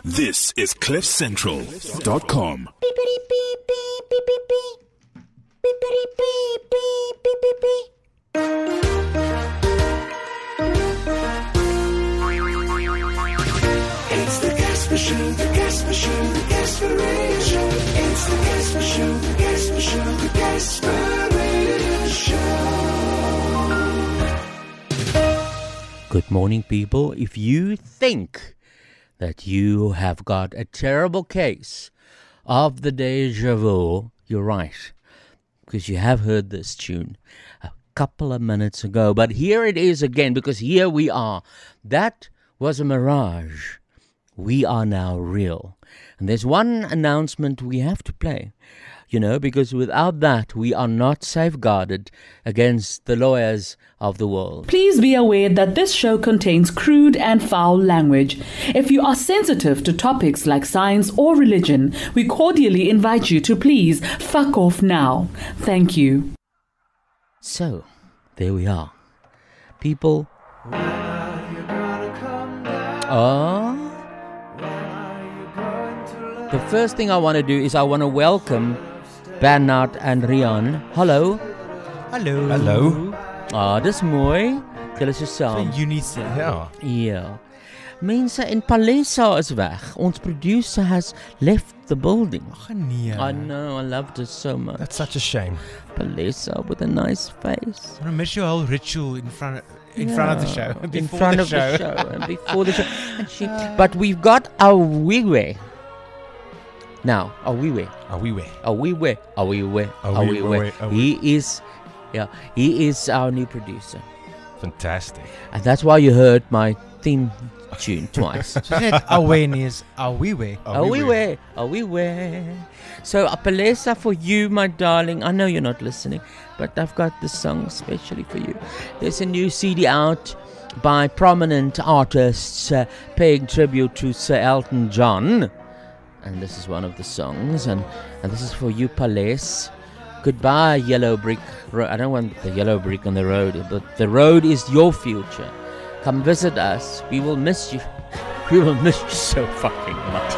This is CliffCentral.com. It's the Casper Show, the Casper Show, the Casper Show. It's the Casper Show, the Casper Show, the Casper Show. Good morning, people. If you think that you have got a terrible case of the deja vu, you're right, because you have heard this tune a couple of minutes ago. But here it is again, because here we are. That was a mirage. We are now real. And there's one announcement we have to play, because without that, we are not safeguarded against the lawyers of the world. Please be aware that this show contains crude and foul language. If you are sensitive to topics like science or religion, we cordially invite you to please fuck off now. Thank you. So, there we are. People. The first thing I want to do is I want to welcome Bernard and Rian. Hallo. Hallo. Hallo. Dis mooi. Julle is so saam. Unison. Ja. Ja. Mense, en Palesa is weg. Ons producer has left the building. Ach nee. I know, I loved it so much. That's such a shame. Palesa with a nice face. I miss your whole ritual in front of the show. In front of the show and before the show. But we've got our Wiwe. Now, Awiwe. He is our new producer. Fantastic. And that's why you heard my theme tune twice. So said awareness, awiwe. Awiwe. So, Palesa, for you, my darling. I know you're not listening, but I've got this song especially for you. There's a new CD out by prominent artists paying tribute to Sir Elton John. And this is one of the songs, and this is for you, Palais. Goodbye, yellow brick road. I don't want the yellow brick on the road, but the road is your future. Come visit us. We will miss you. We will miss you so fucking much.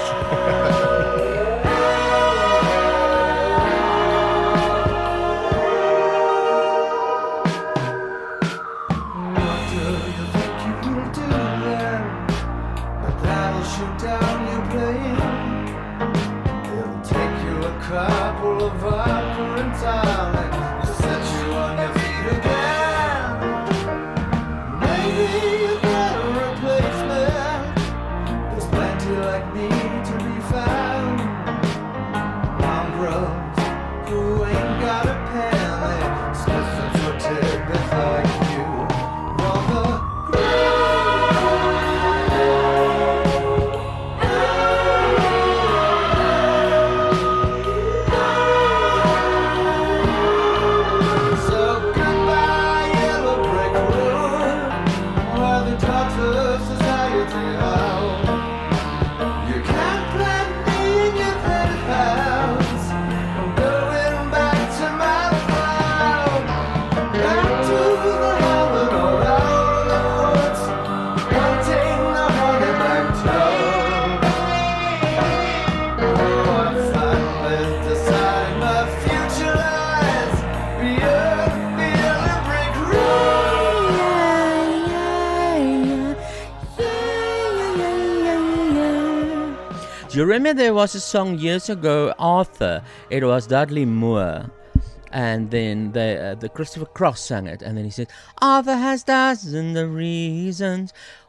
Do you remember there was a song years ago, Arthur? It was Dudley Moore. And then the Christopher Cross sang it. And then he said, Arthur has dozens of reasons.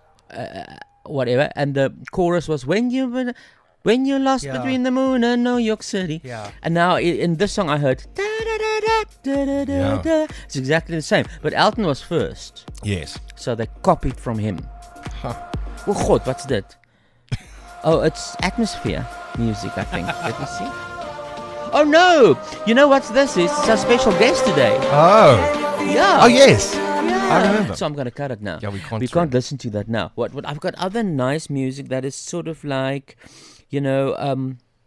Whatever. And the chorus was, when you lost between the moon and New York City. Yeah. And now in this song I heard, da-da-da-da-da-da-da. It's exactly the same. But Elton was first. Yes. So they copied from him. Huh. Oh God, what's that? Oh, it's atmosphere music, I think. Let me see. Oh no! You know what's this? It's our special guest today. Oh. Yeah. Oh, yes. Yeah. I remember. So I'm going to cut it now. Yeah, we can't listen to that now. What? I've got other nice music that is sort of like, a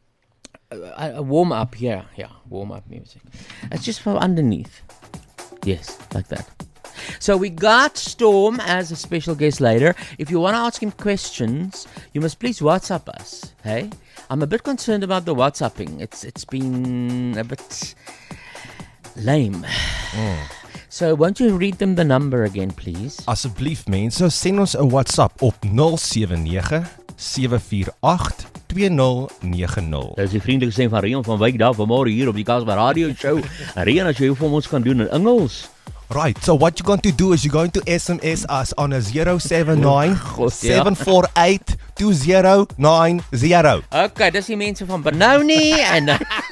warm up. Yeah, warm up music. It's just for underneath. Yes, like that. So we got Storm as a special guest later. If you want to ask him questions, you must please WhatsApp us. Hey, I'm a bit concerned about the WhatsApping. It's been a bit lame. So won't you read them the number again, please? Asseblief mense, send ons 'n WhatsApp op 079 748 2090. Dis die vriendelike stem van Rian van Wyk daar vanmôre hier op die Casper Radio Show. Rian, as jy vir ons kan doen in Engels. Right, so what you're going to do is you're going to SMS us on a 079 748 2090. Okay, dis die mense van Benoni en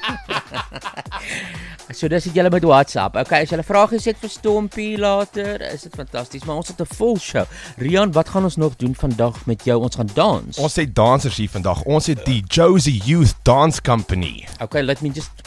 so dis dit julle met WhatsApp. Okay, as julle vragies het vir Stompie later, is dit fantasties, maar ons het 'n vol show. Rian, wat gaan ons nog doen vandag met jou? Ons gaan dans. Ons het dansers hier vandag. Ons het die Josie Youth Dance Company. Okay, let me just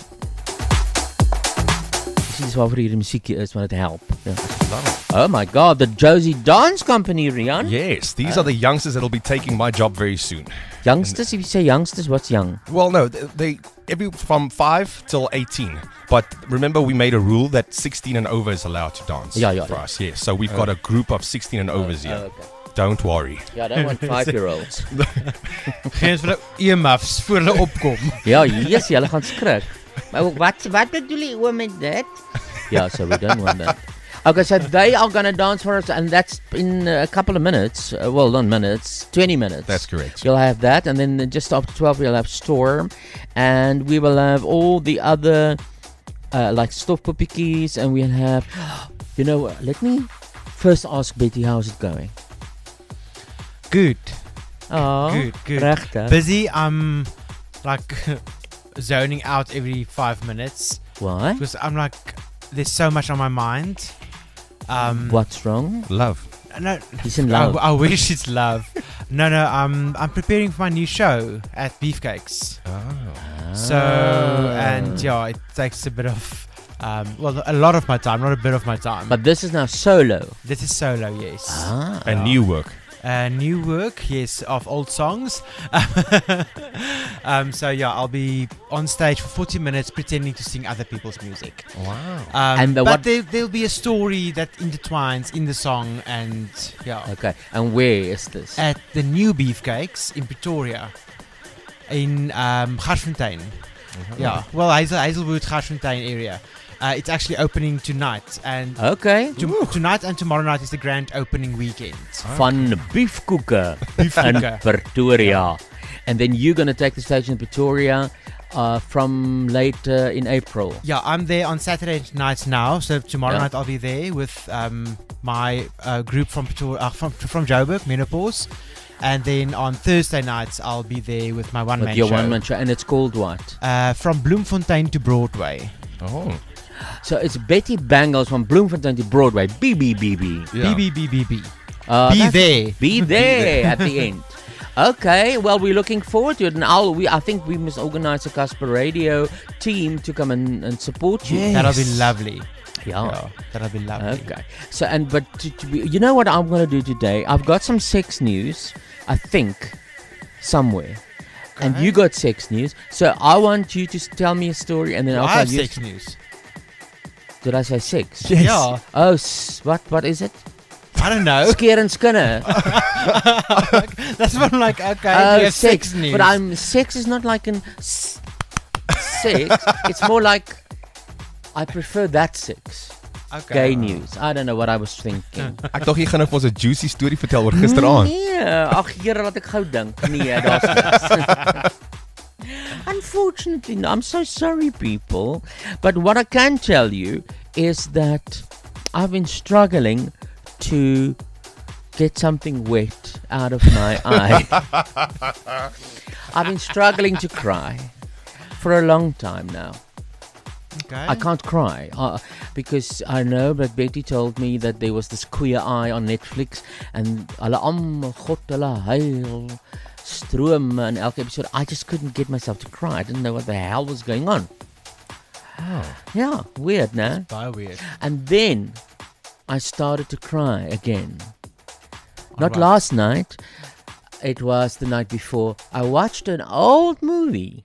Dis waarvoor hier die musiekie is, want dit help. Ja. Oh my God, the Josie Dance Company, Rian. Yes, these are the youngsters that'll be taking my job very soon. Youngsters, if you say youngsters, what's young? Well, no, they every from 5 till 18. But remember, we made a rule that 16 and over is allowed to dance. Yeah. For us, yes. So we've got a group of 16 and overs here. Okay. Don't worry. Ja, I don't want 5-year-olds. Geen vir hulle earmuffs voor hulle opkom. Ja, yes, julle gaan skrik. Maar wat bedoel jy oor met dit? Yeah, so we don't want that. Okay, so they are going to dance for us, and that's in a couple of minutes. Well, not minutes, 20 minutes. That's correct. You'll have that, and then just after 12, we'll have Storm, and we will have all the other, like stofpoppies, and we'll have, you know, let me first ask Betty, how's it going? Good. Oh, Good. Regtig? Busy. I'm like zoning out every 5 minutes Why? because I'm like, there's so much on my mind. What's wrong? Love. No, He's in love. I wish it's love. No. I'm preparing for my new show at Beefcakes. So and yeah, it takes a bit of a lot of my time, not a bit of my time. But this is now solo. This is solo, yes. And new work. New work, yes, of old songs. So yeah, I'll be on stage for 40 minutes pretending to sing other people's music. Wow. And but there'll be a story that intertwines in the song, and yeah. Okay, and where is this? At the new Beefcakes in Pretoria, in Garsfontein. Yeah, well, Hazelwood, Garsfontein area. It's actually opening tonight, and Okay. tonight and tomorrow night is the grand opening weekend. Van Beefcooker in Beefcooker. Pretoria. And then you're going to take the stage in Pretoria from later in April. Yeah, I'm there on Saturday nights now. So tomorrow Yeah. night I'll be there with my group from Pretoria, from Joburg, Menopause. And then on Thursday nights I'll be there with my one-man With your show. one-man show. And it's called what? From Bloemfontein to Broadway. Oh. So it's Betty Bangles from Bloemfontein to Broadway. BBBB. Yeah. BBBBB. Be That's- there. Be there at the end. Okay, well, we're looking forward to it. And I think we must organize a Casper Radio team to come and support you. Yes. That'll be lovely. Yeah. That'll be lovely. Okay. So, but you know what I'm going to do today? I've got some sex news, I think, somewhere. And you got sex news. So I want you to tell me a story, and then I'll I tell have you. sex news. Did I say sex? Yes. Yeah. Oh, what is it? I don't know. Scare and Skinner. That's what I'm like, okay, Oh, you have sex news. But sex is not like an sex. It's more like I prefer that sex. okay. Gay news. I don't know what I was thinking. Ek dink jy gaan vir ons 'n juicy storie vertel oor gisteraand. Nee, ag Here, laat ek gou dink. Nee, daar's niks. Unfortunately, no, I'm so sorry, people. But what I can tell you is that I've been struggling to get something wet out of my eye. I've been struggling to cry for a long time now. Okay. I can't cry because I know that Betty told me that there was this Queer Eye on Netflix and hulle almal God hulle huil stroom in elke episode. I just couldn't get myself to cry. I didn't know what the hell was going on. Oh. Yeah, weird, no? Very weird. And then I started to cry again. Not Alright. last night. It was the night before. I watched an old movie.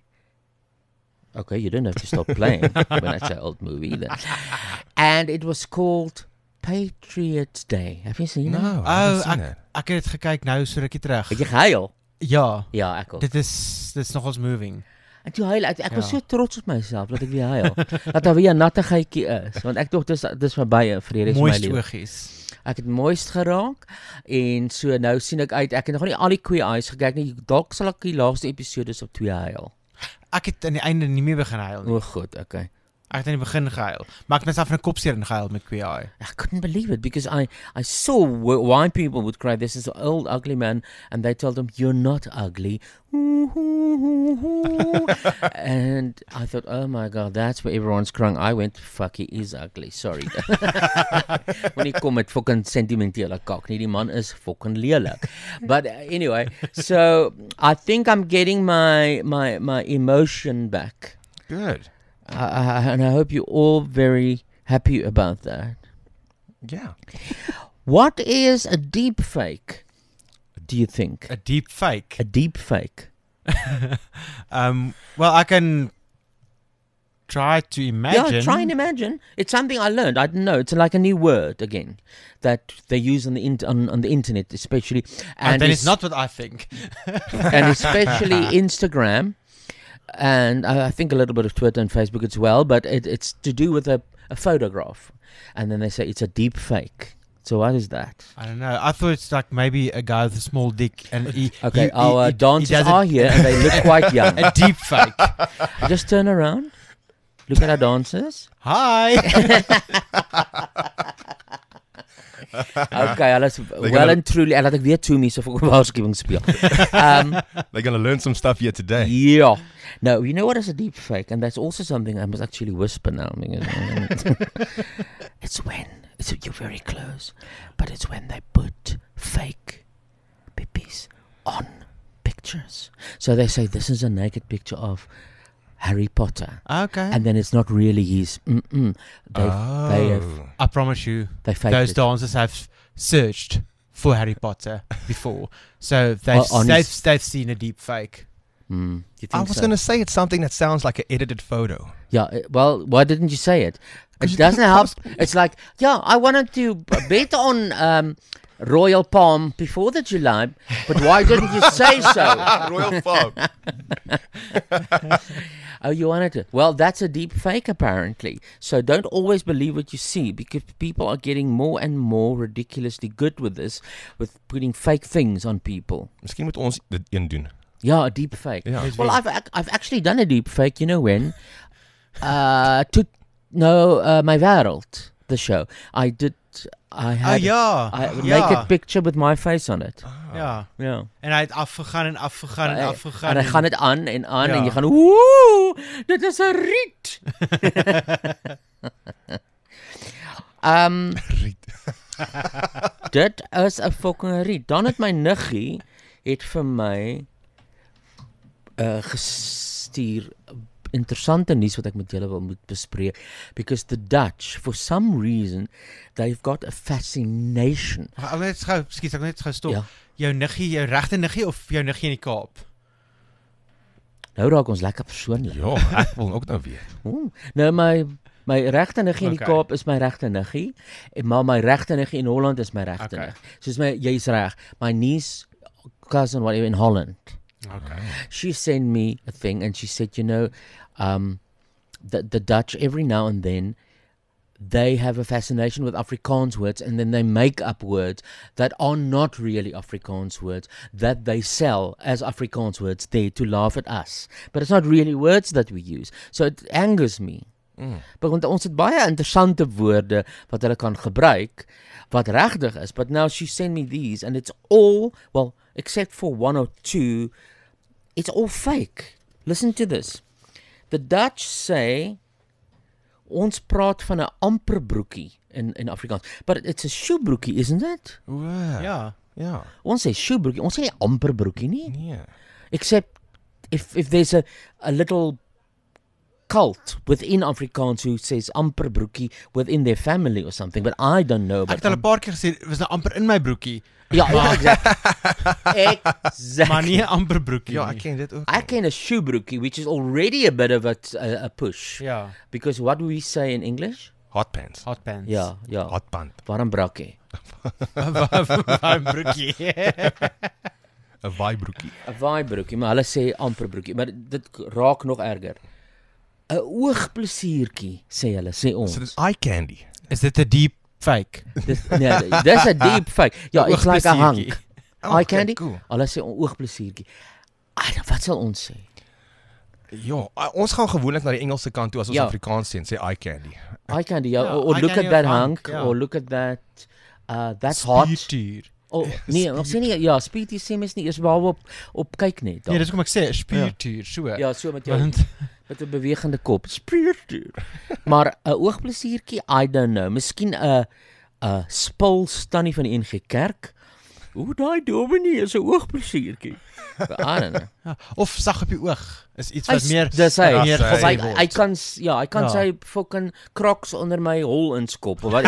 Okay, you don't have to stop playing when I say old movie either. And it was called Patriots Day. Have you seen it? No, I haven't seen ek it. ek het dit gekyk nou so rukkie terug. Het jy gehuil? Ja, Ja, ek ook. dit is nogals moving. En toe huil ek was Ja. so trots op myself dat ek weer huil. Dat daar weer 'n nattigheidjie is, want ek dink dis verby vir die res van my Mooiste lewe. oogies. Ek het mooist geraak en so nou sien ek uit. Ek het nog nie al die Queer-Eyes gekyk nie. Dalk sal ek die laaste episode op 2 huil. Ek het aan die einde nie meer begin huil nie. O, goed, okay. Ek het aan die begin gehuil. Maar ek het net af 'n kopseer ingehuil met Queer-Eye. I couldn't believe it because I saw why people would cry. This is an old ugly man, and they told him, "You're not ugly," and I thought, "Oh my God, that's where everyone's crying." I went, "Fuck, he is ugly." Sorry. When he kom met fucking sentimentele kak, nie die man is fucking lelik. But anyway, so I think I'm getting my emotion back. Good. And I hope you're all very happy about that. Yeah. What is a deep fake, do you think? A deep fake. A deep fake. Well, I can try to imagine. Yeah, try and imagine. It's something I learned. I didn't know. It's like a new word again that they use on the on the internet, especially. And then it's not what I think. And especially Instagram. And I think a little bit of Twitter and Facebook as well, but it's to do with a photograph. And then they say it's a deep fake. So what is that? I don't know. I thought it's like maybe a guy with a small dick. And Okay, our he dancers does are here and they look quite young. a deep fake. Just turn around. Look at our dancers. Hi. Okay, hulle is well and truly. Laat ek weer toe mense vir waarskuwing speel. They're going to learn some stuff here today. Yeah. No, you know what is a deep fake? And that's also something I must actually whisper now. You're very close, but it's when they put fake pippies on pictures. So they say this is a naked picture of Harry Potter. Okay. And then it's not really his. They have I promise you, they faked those it. dancers have searched for Harry Potter before, so they've seen a deep fake. You think I was so? going to say it's something that sounds like an edited photo. Yeah, well, why didn't you say it? It you doesn't didn't help. ask me. It's like, yeah, I wanted to bet on Royal Palm before the July, but why didn't you say so? Royal Farm. Oh, you wanted to? Well, that's a deep fake, apparently. So don't always believe what you see, because people are getting more and more ridiculously good with this, with putting fake things on people. Miskien moet ons dit een doen. Yeah, a deep fake. Yeah. Well, I've actually done a deep fake. You know when? My Wêreld, the show. I had a naked picture with my face on it. Ja. Yeah. En hy het afgegaan en afgegaan en afgegaan. En hy gaan dit aan en aan Ja. en jy gaan woe, dit is 'n riet. Dit is 'n fucking riet. Dan het my niggie het vir my gestuur interessante nuus wat ek met julle moet bespreek, because the Dutch, for some reason, they've got a fascination. Ek net gou stop. Ja. Jou niggie, jou regte niggie of jou niggie in die Kaap? Nou raak ons lekker persoonlik. Ja, ek wil ook nou weer. Nou my regte niggie in die Okay. Kaap is my regte niggie, maar my regte niggie in Holland is my regte Okay. niggie. Soos jy's reg. My niece, cousin, whatever in Holland. Okay. She sent me a thing and she said, the Dutch, every now and then, they have a fascination with Afrikaans words, and then they make up words that are not really Afrikaans words, that they sell as Afrikaans words there to laugh at us. But it's not really words that we use. So it angers me. Want ons het baie interessante woorde wat hulle kan gebruik, wat regtig is. But now she sent me these, and it's all, well, except for one or two, it's all fake. Listen to this. The Dutch say, ons praat van 'n amperbroekie in Afrikaans. But it's a shoebroekie, isn't it? Ja. Ja. Ons sê shoebroekie, ons sê nie amperbroekie nie. Nee. Except if there's a little cult within Afrikaans who says amperbroekie within their family or something, but I don't know. Ek But het al 'n paar keer gesê, dit was nou amper in my broekie. ja, exactly. Maar nie 'n amper broekie Ja, nie. ek ken dit ook. I ken a shoebroekie, which is already a bit of a push. Ja. Because what do we say in English? Hot pants. Hot pants. Ja, Hot pant. warm brakkie. Warm broekie. 'n Waaibroekie. 'n Waaibroekie, maar hulle sê amper broekie, maar dit raak nog erger. 'n Oogplesiertjie, sê hulle, sê ons. So dis eye candy. Is dit 'n deep fake? Dis 'n deep fake. Ja, it's like 'n hank. Oh, Eye candy? cool. Hulle sê oogplesiertjie. Wat sal ons sê? Ja, ons gaan gewoonlik na die Engelse kant toe as ons Ja. Afrikaans sê en sê eye candy. Eye candy, ja, Ja, or eye look at candy that of hank, hank, ja. or look at that, that's hot. Spiertuur. Oh, nee, ons sê nie, ja, spiertuur sê mens nie, eers behalwe op kyk net. Nee, dis kom ek sê, spiertuur, so. Ja, so met jou Want met 'n bewegende kop. Spiertuur. Maar 'n oogplesiertjie, I don't know. Miskien 'n spul tannie van die NG Kerk. Daai dominee is 'n oogplesiertjie. I don't know. ja, of sag op die oog is iets wat meer dis hy. meer Hy- gesê Hy word. kan hy kan Ja. sy fucking Crocs onder my hol inskop of wat.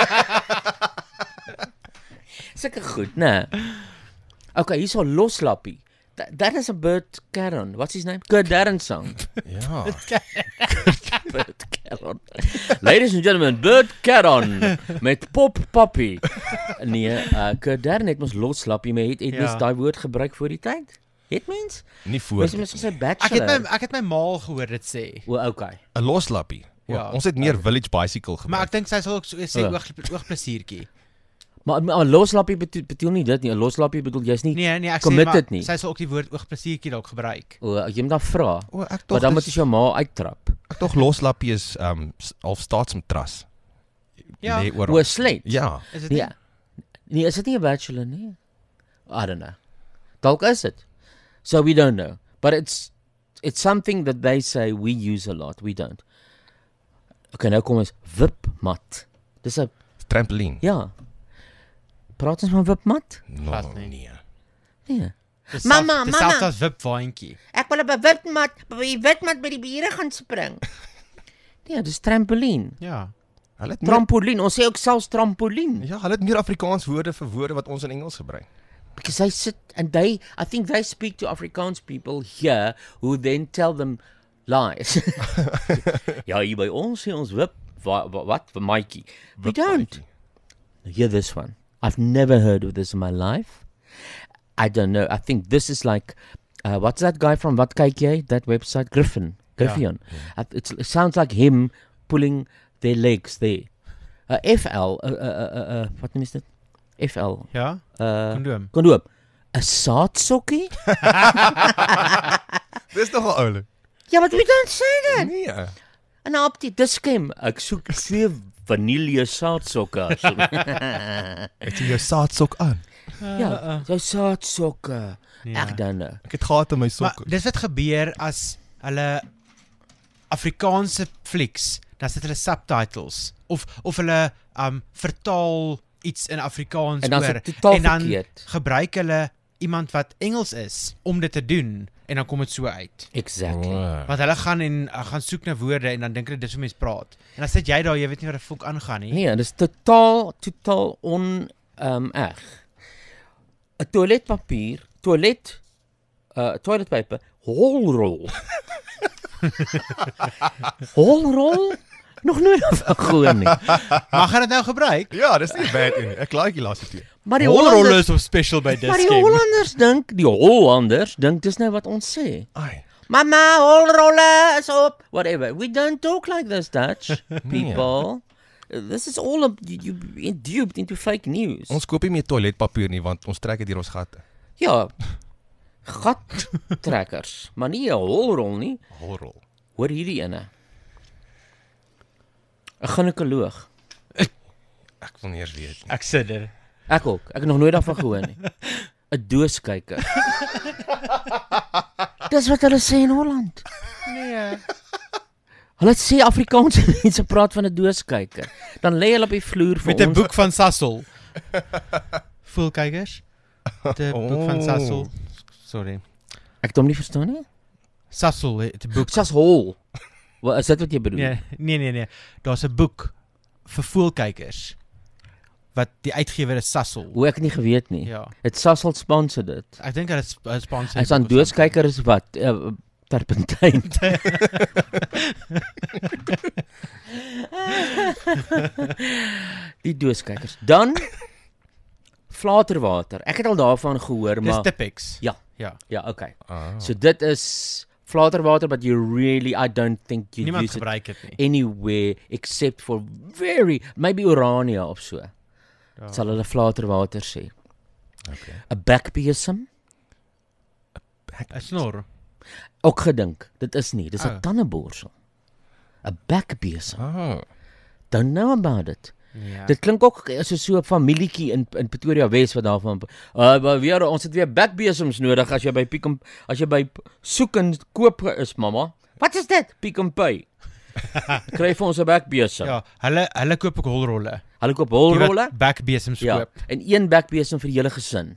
Sulke goed, né? Okay, hier's 'n loslappie. That is a Bert Caron. What's his name? Kurt Darren song. Ja. Bert Caron. Ladies and gentlemen, Bert Caron met Pop Poppy. Nee, Kurt Darren het ons loslappie, maar het mens daai woord gebruik voor die tyd? Het mens? Nie voor. Mens het gesê Ek bachelor. het my maal gehoor dit sê. Okay. 'n loslappie. Ja. Ons het meer village bicycle Maar gebruik. ek dink sy sal ook so sê Ja. oogplesiertjie. Maar 'n loslappie bedoel nie dit nie. 'n Loslappie bedoel jy's nie Nee, ek sê committed maar nie. sy sal ook die woord oogplesiertjie dalk gebruik. Jy moet dan vra. O, ek Maar tog dan moet jy jou ma uittrap. ek tog loslappie is half staatsmatras. Ja. Nee, oor. O, slet. Ja. Is dit Nee. Nee, is dit nie 'n bachelor nie? I don't know. Dalk is dit. So we don't know. But it's something that they say we use a lot. We don't. Okay, nou kom ons wipmat. Dis 'n Trampoline. ja. Praat ons van wipmat? Glad nie. Nee. Nee. Dis Mama, dis mama. selfs as wipwaandjie. Ek wil op 'n wipmat by die bure gaan spring. Nee, dis trampolien. Ja. Hulle het meer, Trampolien. Ons sê ook selfs trampolien. ja, hulle het meer Afrikaans woorde vir woorde wat ons in Engels gebruik. Because they sit and I think they speak to Afrikaans people here who then tell them lies. Ja, hier by ons sê ons wip wat vir Mikey. We don't. Hear this one. I've never heard of this in my life. I don't know. I think this is like what's that guy from Wat Kyk Jy? That website Griffin. It sounds like him pulling their legs there. FL wat noem jy dit? FL. Ja. Kondoom. Kondoom. 'n Saadsokkie? Dis nogal oulik. Ja, but we don't say that. Nee. En op die diskem, ek soek 2 vanille saadsokke. Het jy jou saadsok aan? Ja, so saadsokke. Ja. Ek dan nou. Ek het gehad in my Maar sokke. dis wat gebeur as hulle Afrikaanse flieks, dan sit hulle subtitles of hulle vertaal iets in Afrikaans En dan is oor dit totaal en dan verkeerd. gebruik hulle iemand wat Engels is om dit te doen en dan kom dit so uit. Exactly. Want hulle gaan soek na woorde en dan dink hulle dis hoe mense praat. En dan sit jy daar, jy weet nie wat die fok aangaan nie. Nee, dis totaal eg. 'n Toiletpapier, toiletpaper, holrol. Holrol? Nog nooit van gehoor nie. Mag jy dit nou gebruik? Ja, dis nie bad nie. Ek like die laaste twee. Maar die Holrolle Hollanders, is op special by maar die Hollanders dink dis nou wat ons sê. Ai. Mama, holrolle is op. Whatever. We don't talk like this, Dutch people. This is all you duped into fake news. Ons koop nie meer toiletpapier nie want ons trek dit deur ons gatte. Ja. Gattrekkers, maar nie 'n holrol nie. Horrol. Hoor hierdie ene. 'n Ginekoloog. Ek wil nie eens weet nie. Ek sit er. Ek ook. Ek het nog nooit daarvan gehoor nie. 'n Dooskyker. Dis wat hulle sê in Holland. Nee. Hulle sê Afrikaanse mense praat van 'n dooskyker. Dan lê hulle op die vloer vir Met 'n ons. boek van Sassel. Voelkykers. Die boek van Sassel. Sorry. Ek het hom nie verstaan nie. Sassel het 'n boek. Sas hol. Wat is dit wat jy bedoel? Nee. Daar's 'n boek vir voelkykers wat die uitgewer is Sassel. Hoe ek het nie geweet nie. Ja. Het Sassel sponsor dit. Ek dink hulle sponsor. Hy's aan dooskyker is wat? Terpentyn. Die dooskykers. Dan flaterwater. Ek het al daarvan gehoor, Dis maar Tipex. ja, Ja. ja, okay. Ah. So dit is flaterwater, but I don't think you Niemand use it gebruik dit nie. anywhere except for maybe Urania of so. Sal hulle flaterwater sê. Okay. 'n Bekbesem, 'n snor. ook gedink. Dit is nie, dis 'n Oh. tandeborsel. 'n Bekbesem. Oh. Don't know about it. Ja. Dit klink ook soos so 'n familietjie in Pretoria Wes wat daarvan weer ons het weer bekbesems nodig as jy by as jy by soek en koop is, mamma. Wat is dit? Pick n Pay. Kry vir ons 'n bekbesem. Ja, hulle koop ook holrolle. Hulle koop Die holrolle. wat bekbesems Ja, koop. en een bekbesem vir die hele gesin.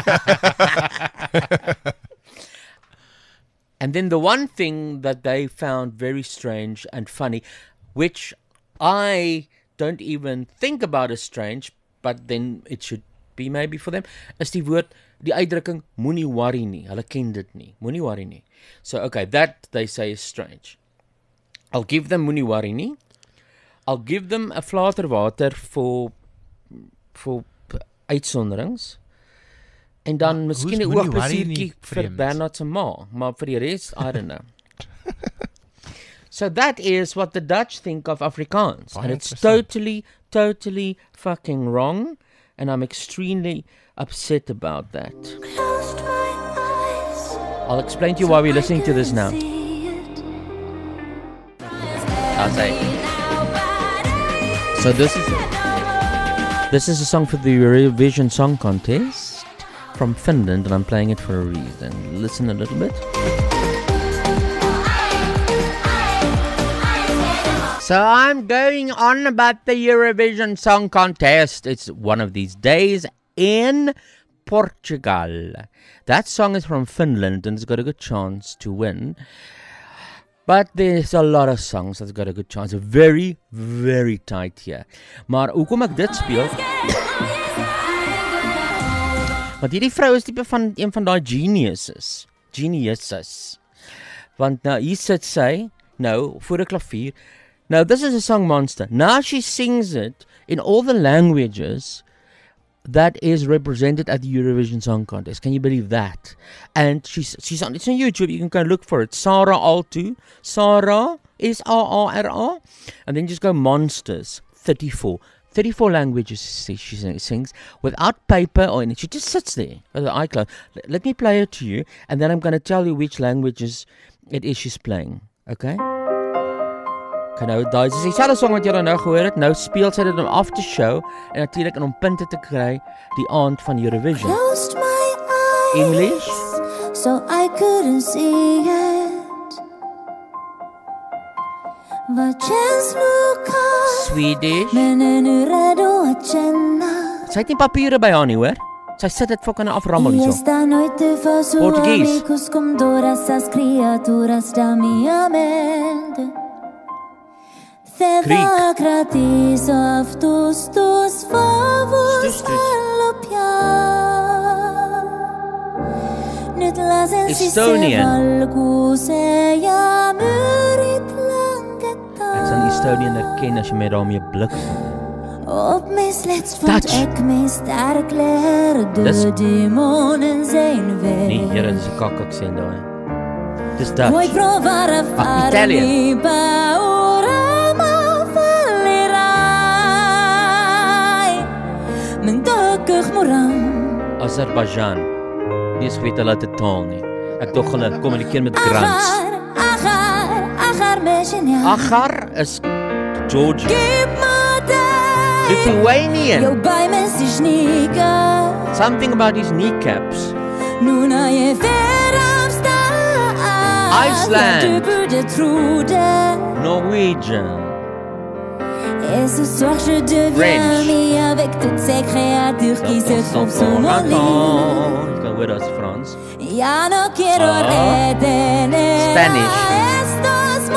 And then the one thing that they found very strange and funny, which I don't even think about as strange, but then it should be maybe for them, is die uitdrukking moenie worry nie. Hulle ken dit nie. Moenie worry nie. So okay, that they say is strange. I'll give them moenie worry nie. I'll give them 'n flaterwater for uitsonderings. En dan miskien 'n moenie worry oogplesiertjie nie vir vreemd? Bernard se ma, maar vir die res, I don't know. So that is what the Dutch think of Afrikaans. Baie And it's interessant. totally fucking wrong. And I'm extremely upset about that. Closed my eyes. I'll explain to you why we're listening to this now. I'll say. So this is a song for the Eurovision Song Contest from Finland, and I'm playing it for a reason. Listen a little bit. So I'm going on about the Eurovision Song Contest. It's one of these days in Portugal. That song is from Finland and it's got a good chance to win. But there's a lot of songs that's got a good chance. Very, very tight here. Maar hoekom ek dit speel? Want hierdie vrou is tipe van een van daai geniuses. Want nou hier sit sy nou voor 'n klavier. Now this is a song monster. Now she sings it in all the languages that is represented at the Eurovision Song Contest. Can you believe that? And she's on, it's on YouTube. You can go look for it. Sarah Altu. Sarah Sarra. And then just go Monsters 34. 34 languages she sings without paper or anything. She just sits there with her eye closed. Let me play it to you, and then I'm going to tell you which languages it is she's playing. Okay? Okay, nou, daai is dieselfde song wat julle nou gehoor het. Nou speel sy dit om af te show en natuurlik om punte te kry die aand van Eurovision. Closed my eyes. English? So I couldn't see it. Swedish? Portuguese. Sy het nie papiere by haar nie, hoor. Sy sit dit fucking aframmel hierso. Esta noite faço Português. amigos com todas as criaturas da minha mente. Griek. Theda gratis of tus favos alopia. Nyt lasen Estonian. valkuuseja myrit Ek sal Estonian herken as jy met daarmee blik. Op mijn slets vond Dutch. ik mijn sterk leren. De Dis- demonen zijn weg. Nee, here is 'n kak aksent daai. Dis Dutch. Vuoi provare a fare Italian. mi paura, ma fallirai. Mijn dokkig moran. Azerbaijan. Dis weet hulle te taal nie. Ek dink hulle kommunikeer met grants. Agar me geniaal. Agar is Georgia. Gib me tijd. Lithuanian. Jou bij me si snieken. Something about his kneecaps. Nu när jag verafstar. Iceland. Du borde tro det. Norwegian. Et ce soir je deviens French. ami avec toutes ces créatures qui se trouvent sous mon lit. Je kan hoor dat is Frans. Ya no quiero retener Spanish. a estos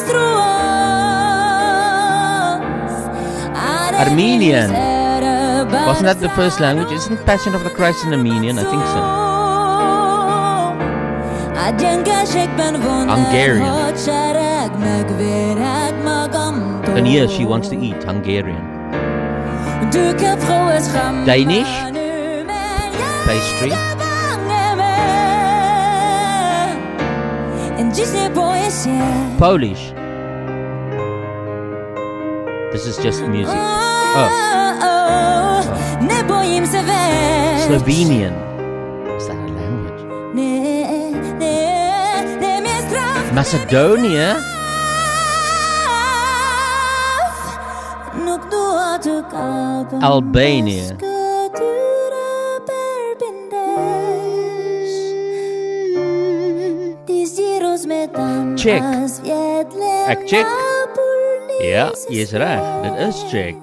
monstruos. Armenian. Wasn't that the first language? Isn't Passion of the Christ in Armenian? I think so. Hungarian. And here she wants to eat Hungarian. Danish. Pastry. Polish. This is just music. Oh. Slovenian. Is that a language? Macedonia. Albania. Czech. Ek check. Ja, jy is reg. Dit is Czech.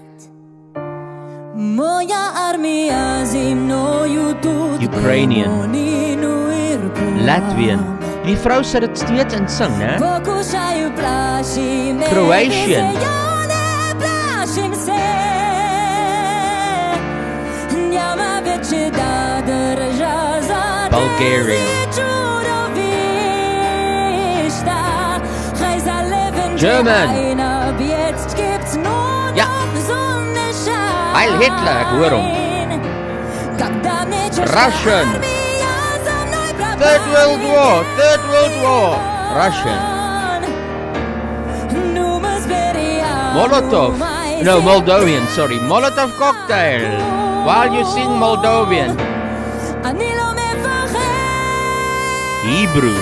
Ukrainian. Latvian. Die vrou sit dit steeds in sing, né? Croatian. Bulgarian. German. Ja. Heil Hitler, ek hoor hom. Russian. Third World War. Russian. Molotov. No, Moldovan, sorry. Molotov cocktail. While you sing Moldovan. Hebrew.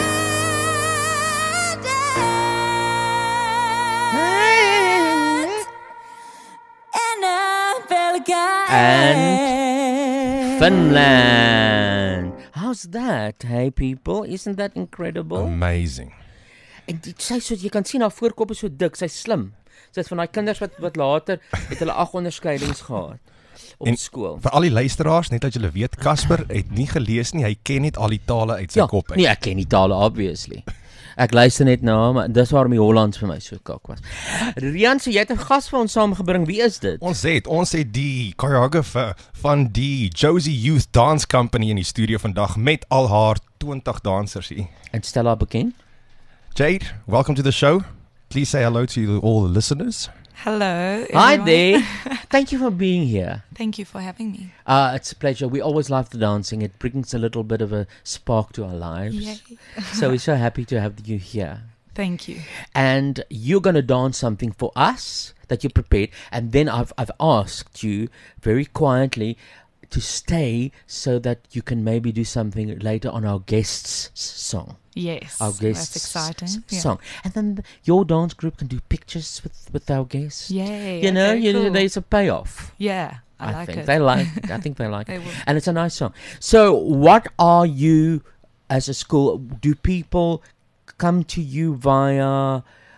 And Finland. How's that, hey people? Isn't that incredible? Amazing. En sy so jy kan sien haar voorkop is so dik, sy's slim. Sy's van daai kinders wat later het hulle 8 onderskeidings gehad op skool. Vir al die luisteraars, net dat julle weet, Casper het nie gelees nie, hy ken net al die tale uit sy kop uit. Nee, ek ken die tale obviously. Ek luister net na, maar dis waarom die Hollands vir my so kak was. Rian, so jy het 'n gas vir ons saamgebring. Wie is dit? Ons het die choreographer van die Josie Youth Dance Company in die studio vandag met al haar 20 dansers hier. En stel haar bekend. Jade, welcome to the show. Please say hello to all the listeners. Hello, Hi everyone. there. Thank you for being here. Thank you for having me. It's a pleasure. We always love the dancing. It brings a little bit of a spark to our lives. Yay. So we're so happy to have you here. Thank you. And you're going to dance something for us that you prepared. And then I've asked you very quietly to stay so that you can maybe do something later on our guest's song. Yes, Our guest's that's exciting. Yeah. song. And then your dance group can do pictures with our guests. Yay, You know, okay, cool. there's a payoff. Yeah, I like think it. they like it. I think they like They it. will. And it's a nice song. So what are you as a school? Do people come to you via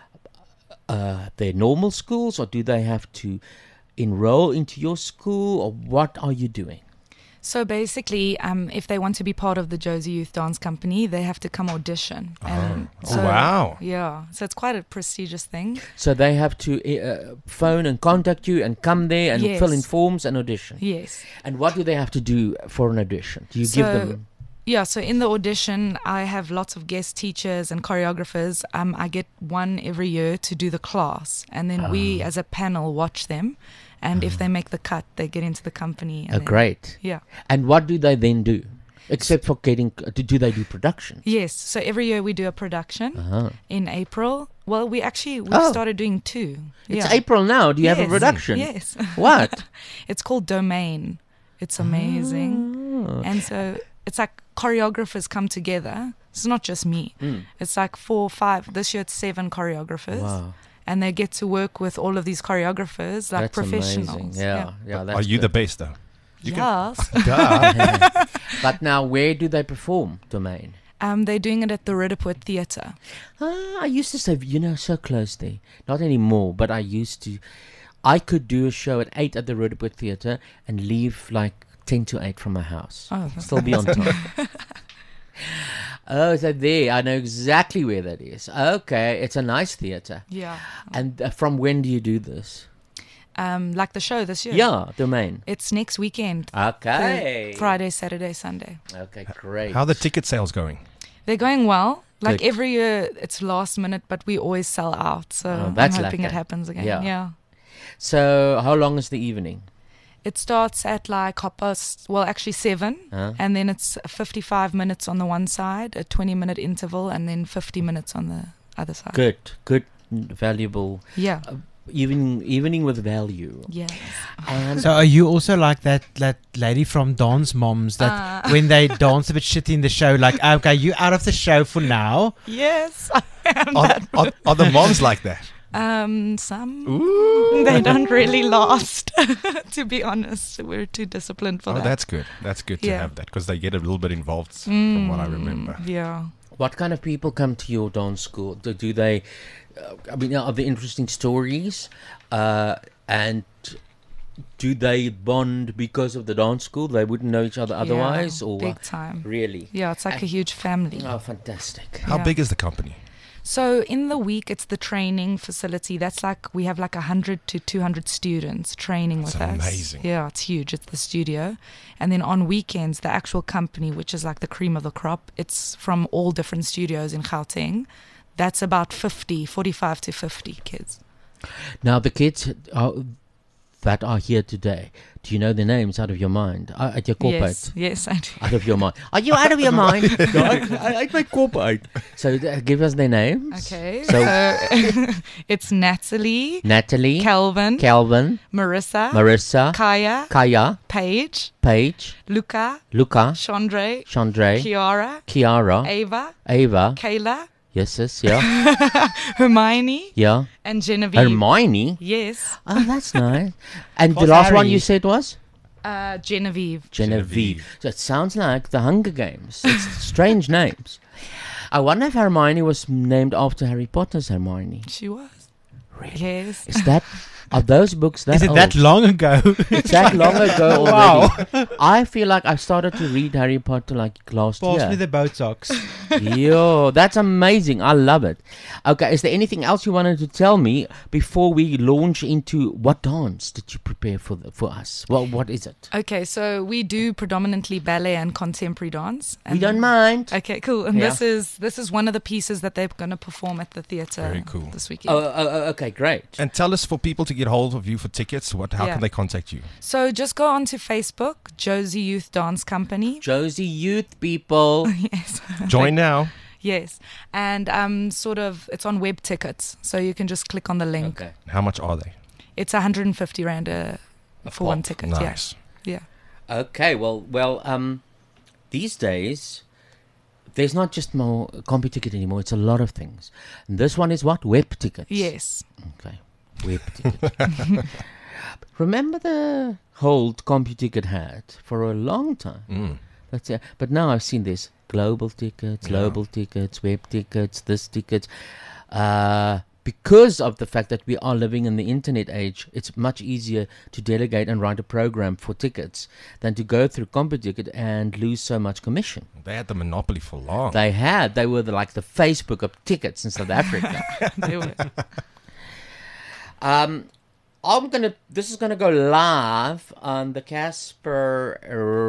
their normal schools, or do they have to enroll into your school, or what are you doing? So basically, if they want to be part of the Josie Youth Dance Company, they have to come audition. And Oh, wow. Yeah, so it's quite a prestigious thing. So they have to phone and contact you and come there and Yes. fill in forms and audition. Yes. And what do they have to do for an audition? Do you give them? Yeah, so in the audition, I have lots of guest teachers and choreographers. I get one every year to do the class, and then we, as a panel, watch them. And if they make the cut, they get into the company. And then- Great. Yeah. And what do they then do? Except for getting, do they do production? Yes. So every year we do a production in April. Well, we Oh. started doing 2. It's Yeah. April now. Do you have a Yes. production? Yes. What? It's called Domain. It's amazing. Oh. And so it's like choreographers come together. It's not just me. It's like 4 or 5. This year it's 7 choreographers. Wow. And they get to work with all of these choreographers like That's professionals. amazing. Yeah, that's Are you the good. best though? Yes. Duh. But now, where do they perform, Domain? They're doing it at the Ridderpoort Theatre. I used to say, so close there. Not anymore, but I used to. I could do a show at 8 at the Ridderpoort Theatre and leave like 10 to 8 from my house. Oh, that's Still be on time. Oh, so there. I know exactly where that is. Okay, it's a nice theatre. Yeah. And from when do you do this? Like the show this year. Yeah, Domain. It's next weekend. Okay. Friday, Saturday, Sunday. Okay, great. How are the ticket sales going? They're going well. Like Good. every year, it's last minute, but we always sell out. So Oh, I'm that's hoping lucky. it happens again. Yeah. Yeah. So, how long is the evening? It starts at like 7, Huh? and then it's 55 minutes on the one side, a 20-minute interval, and then 50 minutes on the other side. Good, valuable Yeah. evening with value. Yeah. And So are you also like that lady from Dance Moms that when they dance a bit shitty in the show, like, okay, you out of the show for now? Yes. I am Are, that. are the moms like that? Some. Ooh. They don't really last, to be honest. We're too disciplined for Oh, that. that's good. That's good to Yeah. have that because they get a little bit involved from what I remember. Yeah. what kind of people come to your dance school? Do they? I mean, are there interesting stories? And do they bond because of the dance school? They wouldn't know each other otherwise, Yeah, or big time. really? Yeah, it's like a huge family. Oh, fantastic! How Yeah. big is the company? So in the week, it's the training facility. That's like we have like 100 to 200 students training That's with us. amazing. Yeah, it's huge. It's the studio, and then on weekends, the actual company, which is like the cream of the crop, it's from all different studios in Gauteng. That's about 45 to 50 kids. Now the kids that are here today, do you know their names out of your mind? At your corporate? Yes, I do. Out of your mind. Are you out of your mind? No, I my corporate. So give us their names. Okay, So so it's Natalie, Natalie, Kelvin, Calvin, Marissa, Marissa, Kaya, Kaya, Paige, Paige, Luca, Luca, Chandre, Chandre, Kiara, Kiara, Ava, Ava. Kayla, Yes, yeah, Hermione, yeah. and Genevieve. Hermione. Yes, Oh, that's nice. And the What's last one Harry? you said was? Genevieve. Genevieve. So it sounds like the Hunger Games. It's strange names. I wonder if Hermione was named after Harry Potter's Hermione. She was. Really? Yes. Is that, are those books that Is it old? that long ago? It's that long ago Wow. already. I feel like I started to read Harry Potter like last Pass year. me the Botox. Yo, that's amazing. I love it. Okay, is there anything else you wanted to tell me before we launch into what dance did you prepare for us? Well, what is it? Okay, so we do predominantly ballet and contemporary dance. We And don't mind. Okay, cool. And Yeah. this is one of the pieces that they're going to perform at the theatre Very cool. this weekend. Okay, great. And tell us, for people to get hold of you for tickets, how Yeah. can they contact you? So just go onto Facebook, Josie Youth Dance Company. Josie Youth people. Yes. Join now. Yes. And it's on web tickets. So you can just click on the link. Okay. How much are they? It's 150 Rand for one ticket. Nice. Yeah. Okay, well, these days, there's not just more CompuTicket anymore. It's a lot of things. And this one is what? Web tickets. Yes. Okay, web ticket. Remember the hold CompuTicket had for a long time? Mm. That's it. But now I've seen this global tickets, global tickets, web tickets, this tickets. Because of the fact that we are living in the internet age, it's much easier to delegate and write a program for tickets than to go through CompuTicket and lose so much commission. They had the monopoly for long. They were like the Facebook of tickets in South Africa. They were. This is gonna go live on the Casper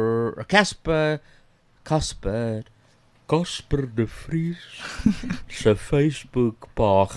de Vries se Facebook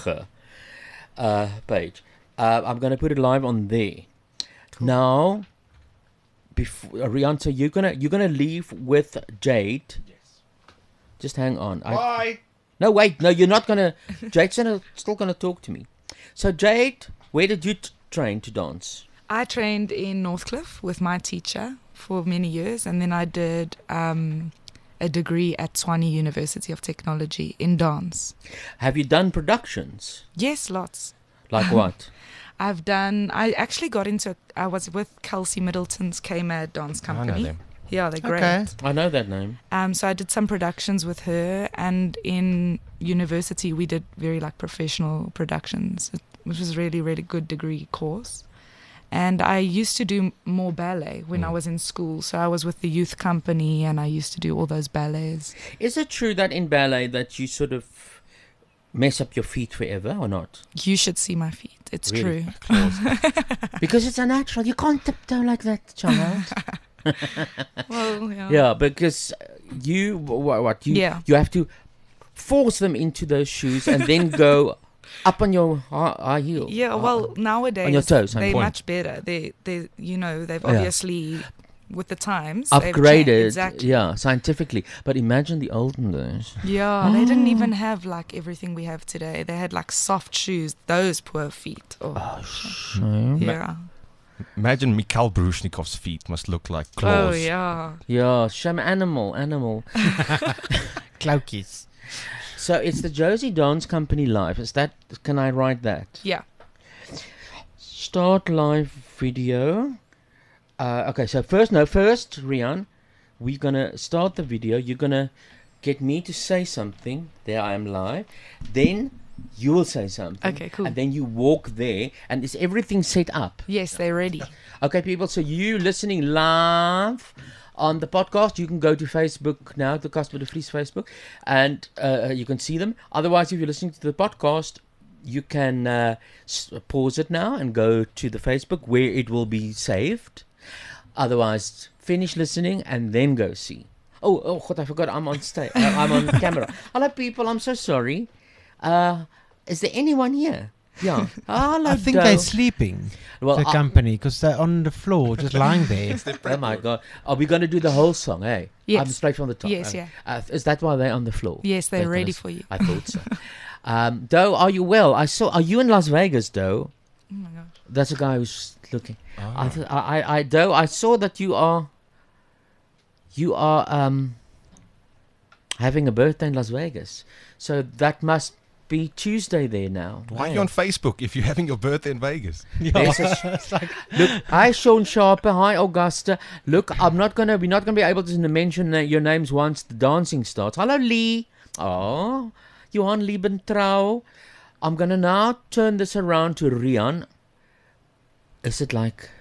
page. I'm gonna put it live on there. Now, before Rian, so you're gonna leave with Jade. Yes. Just hang on. Bye. No, wait. No, you're not gonna. Jade's still gonna talk to me. So Jade, where did you train to dance? I trained in Northcliffe with my teacher for many years, and then I did a degree at Tshwane University of Technology in dance. Have you done productions? Yes, lots. Like what? I actually got into, I was with Kelsey Middleton's K-Mad Dance I know Company. them. Yeah, they're great. Okay. I know that name. So I did some productions with her, and in university we did very like professional productions, which was really, really good degree course. And I used to do more ballet when I was in school. So I was with the youth company and I used to do all those ballets. Is it true that in ballet that you sort of mess up your feet forever or not? You should see my feet. It's Really? true. Because it's unnatural. You can't tiptoe like that, child. Well, Yeah, because you Yeah. you have to force them into those shoes and then go up on your high heel. Yeah, well, nowadays on your toes, they're point. much better. They they've Yeah. obviously with the times they've upgraded, changed. Exactly. yeah, scientifically. But imagine the olden days. Yeah, they didn't even have like everything we have today. They had like soft shoes. Those poor feet. Oh, Shame. yeah. Imagine Mikhail Baryshnikov's feet must look like Oh, claws. yeah. Yeah, shame. Animal. Cloukies. So it's the Josie Dance Company live. Is that? Can I write that? Yeah. Start live video. Okay, so first, Rian, we're gonna start the video. You're gonna get me to say something. There I am live. Then you will say something. Okay, cool. And then you walk there, and is everything set up? Yes, they're ready. Okay, people. So you listening live on the podcast, you can go to Facebook now, the Casper de Vries Facebook, and you can see them. Otherwise, if you're listening to the podcast, you can pause it now and go to the Facebook where it will be saved. Otherwise, finish listening and then go see. Oh, God, I forgot. I'm on stage. I'm on camera. Hello, people. I'm so sorry. Is there anyone here? Yeah. Hello, I think Doe. they're sleeping. Well, the company, because they're on the floor, just lying there. Oh my God! Are we going to do the whole song? Hey, Yes. I'm straight from the top. Yes, yeah. Is that why they're on the floor? Yes, they're Thank ready goodness. for you. I thought so. Doe, are you well? Are you in Las Vegas, Doe? Oh my gosh. That's a guy who's looking. Doe, I saw that you are having a birthday in Las Vegas. So that must be Tuesday there now. Why are you on Facebook if you're having your birthday in Vegas? There's a look, hi Sean Sharper, hi Augusta. Look, we're not gonna be able to mention your names once the dancing starts. Hello Lee. Oh, Johan Liebentrau. I'm gonna now turn this around to Rian. Is it like?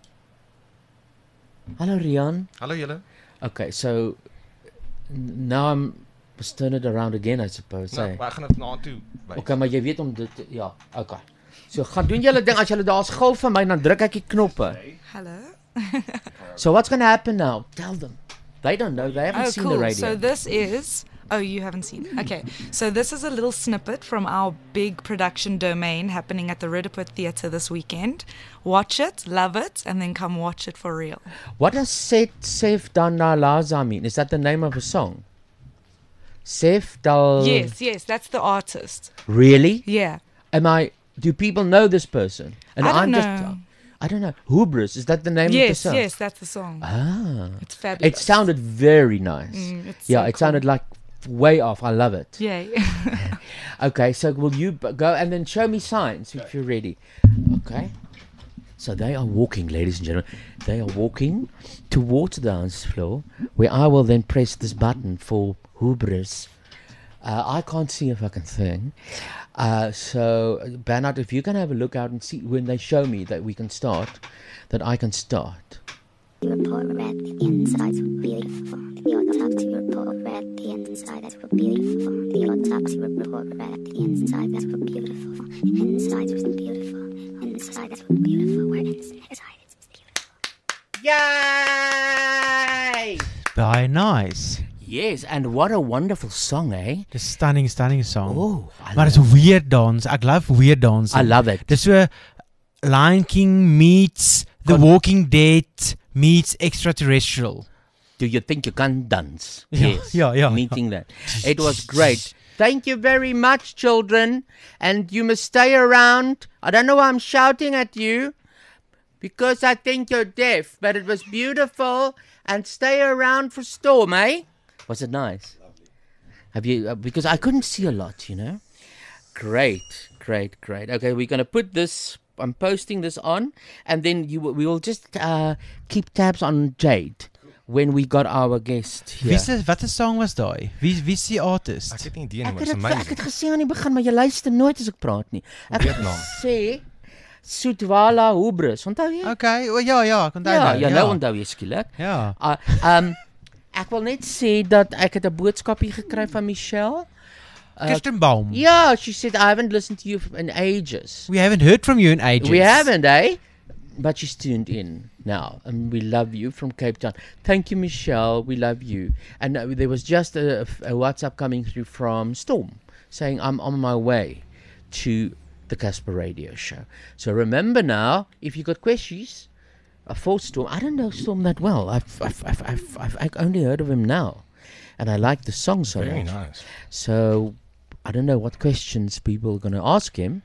Hello Rian. Hallo julle. Okay, so now I'm must turn it around again, I suppose. Nou, eh? wij gaan het na toe. Okay, maar jy weet om dit ja, okay. So gaan doen julle ding as julle daar's gou vir my dan druk ek die knoppe. Hello. So what's going to happen now? Tell them. They don't know. They haven't Oh, seen cool. the radio. So this is. Oh, you haven't seen. Okay. So this is a little snippet from our big production domain happening at the Rudderput Theatre this weekend. Watch it, love it, and then come watch it for real. What does Sef Danalaza mean? Is that the name of a song? Sef Dal. Yes, that's the artist. Really? Yeah. Do people know this person? And I don't I'm know. just. I don't know. Hubris, is that the name of the Yes, song? yes, that's the song. Ah. It's fabulous. It sounded very nice. It's Yeah, so it sounded like way off. I love it. Yay. Okay, so will you go and then show me signs if you're ready? Okay. So they are walking, ladies and gentlemen. They are walking towards the dance floor, where I will then press this button for Hubris. I can't see if I can sing. So, Bernard, if you can have a look out and see when they show me that we can start, that I can start. Your poor red, the insides were beautiful. Your tops were poor red, the insides were beautiful. Your tops were poor red, the insides were beautiful. Insides was beautiful. Insides were beautiful. Where inside is beautiful. Yay! Very nice. Yes, and what a wonderful song, eh? The stunning song. Oh, Maar it's a weird dance. I love weird dancing. I love it. Dis so Lion King meets The Walking Dead meets Extraterrestrial. Do you think you can dance? Yeah, Yes. yeah. Meeting that. It was great. Thank you very much, children. And you must stay around. I don't know why I'm shouting at you. Because I think you're deaf. But it was beautiful. And stay around for Storm, eh? Was it nice? Lovely. Have you? Because I couldn't see a lot, you know. Great. Okay, we're going to put this. I'm posting this on. And then we will just keep tabs on Jade. When we got our guest here. Wat 'n song was daai? Wie's die artist? Ek het nie idee nie, Ek maar het, it's ek amazing. het gesê aan die begin, maar jy luister nooit as ek praat nie. Ek het Vietnam. gesê Soetwala Hubris, onthou jy? Okay, well, ja, ek onthou Ja, nou. jy nou onthou jy skielik. Ja. Ek wil net sê dat ek het 'n boodskapie gekry van Michelle. Kirstenbaum. Yeah, she said I haven't listened to you in ages. We haven't heard from you in ages. We haven't, eh? but she's tuned in now, and we love you from Cape Town. Thank you, Michelle. We love you. And there was just a WhatsApp coming through from Storm saying, I'm on my way to the Casper Radio Show. So remember now, if you got questions for Storm, I don't know Storm that well. I've only heard of him now, and I like the song so Very much. nice. So I don't know what questions people are going to ask him.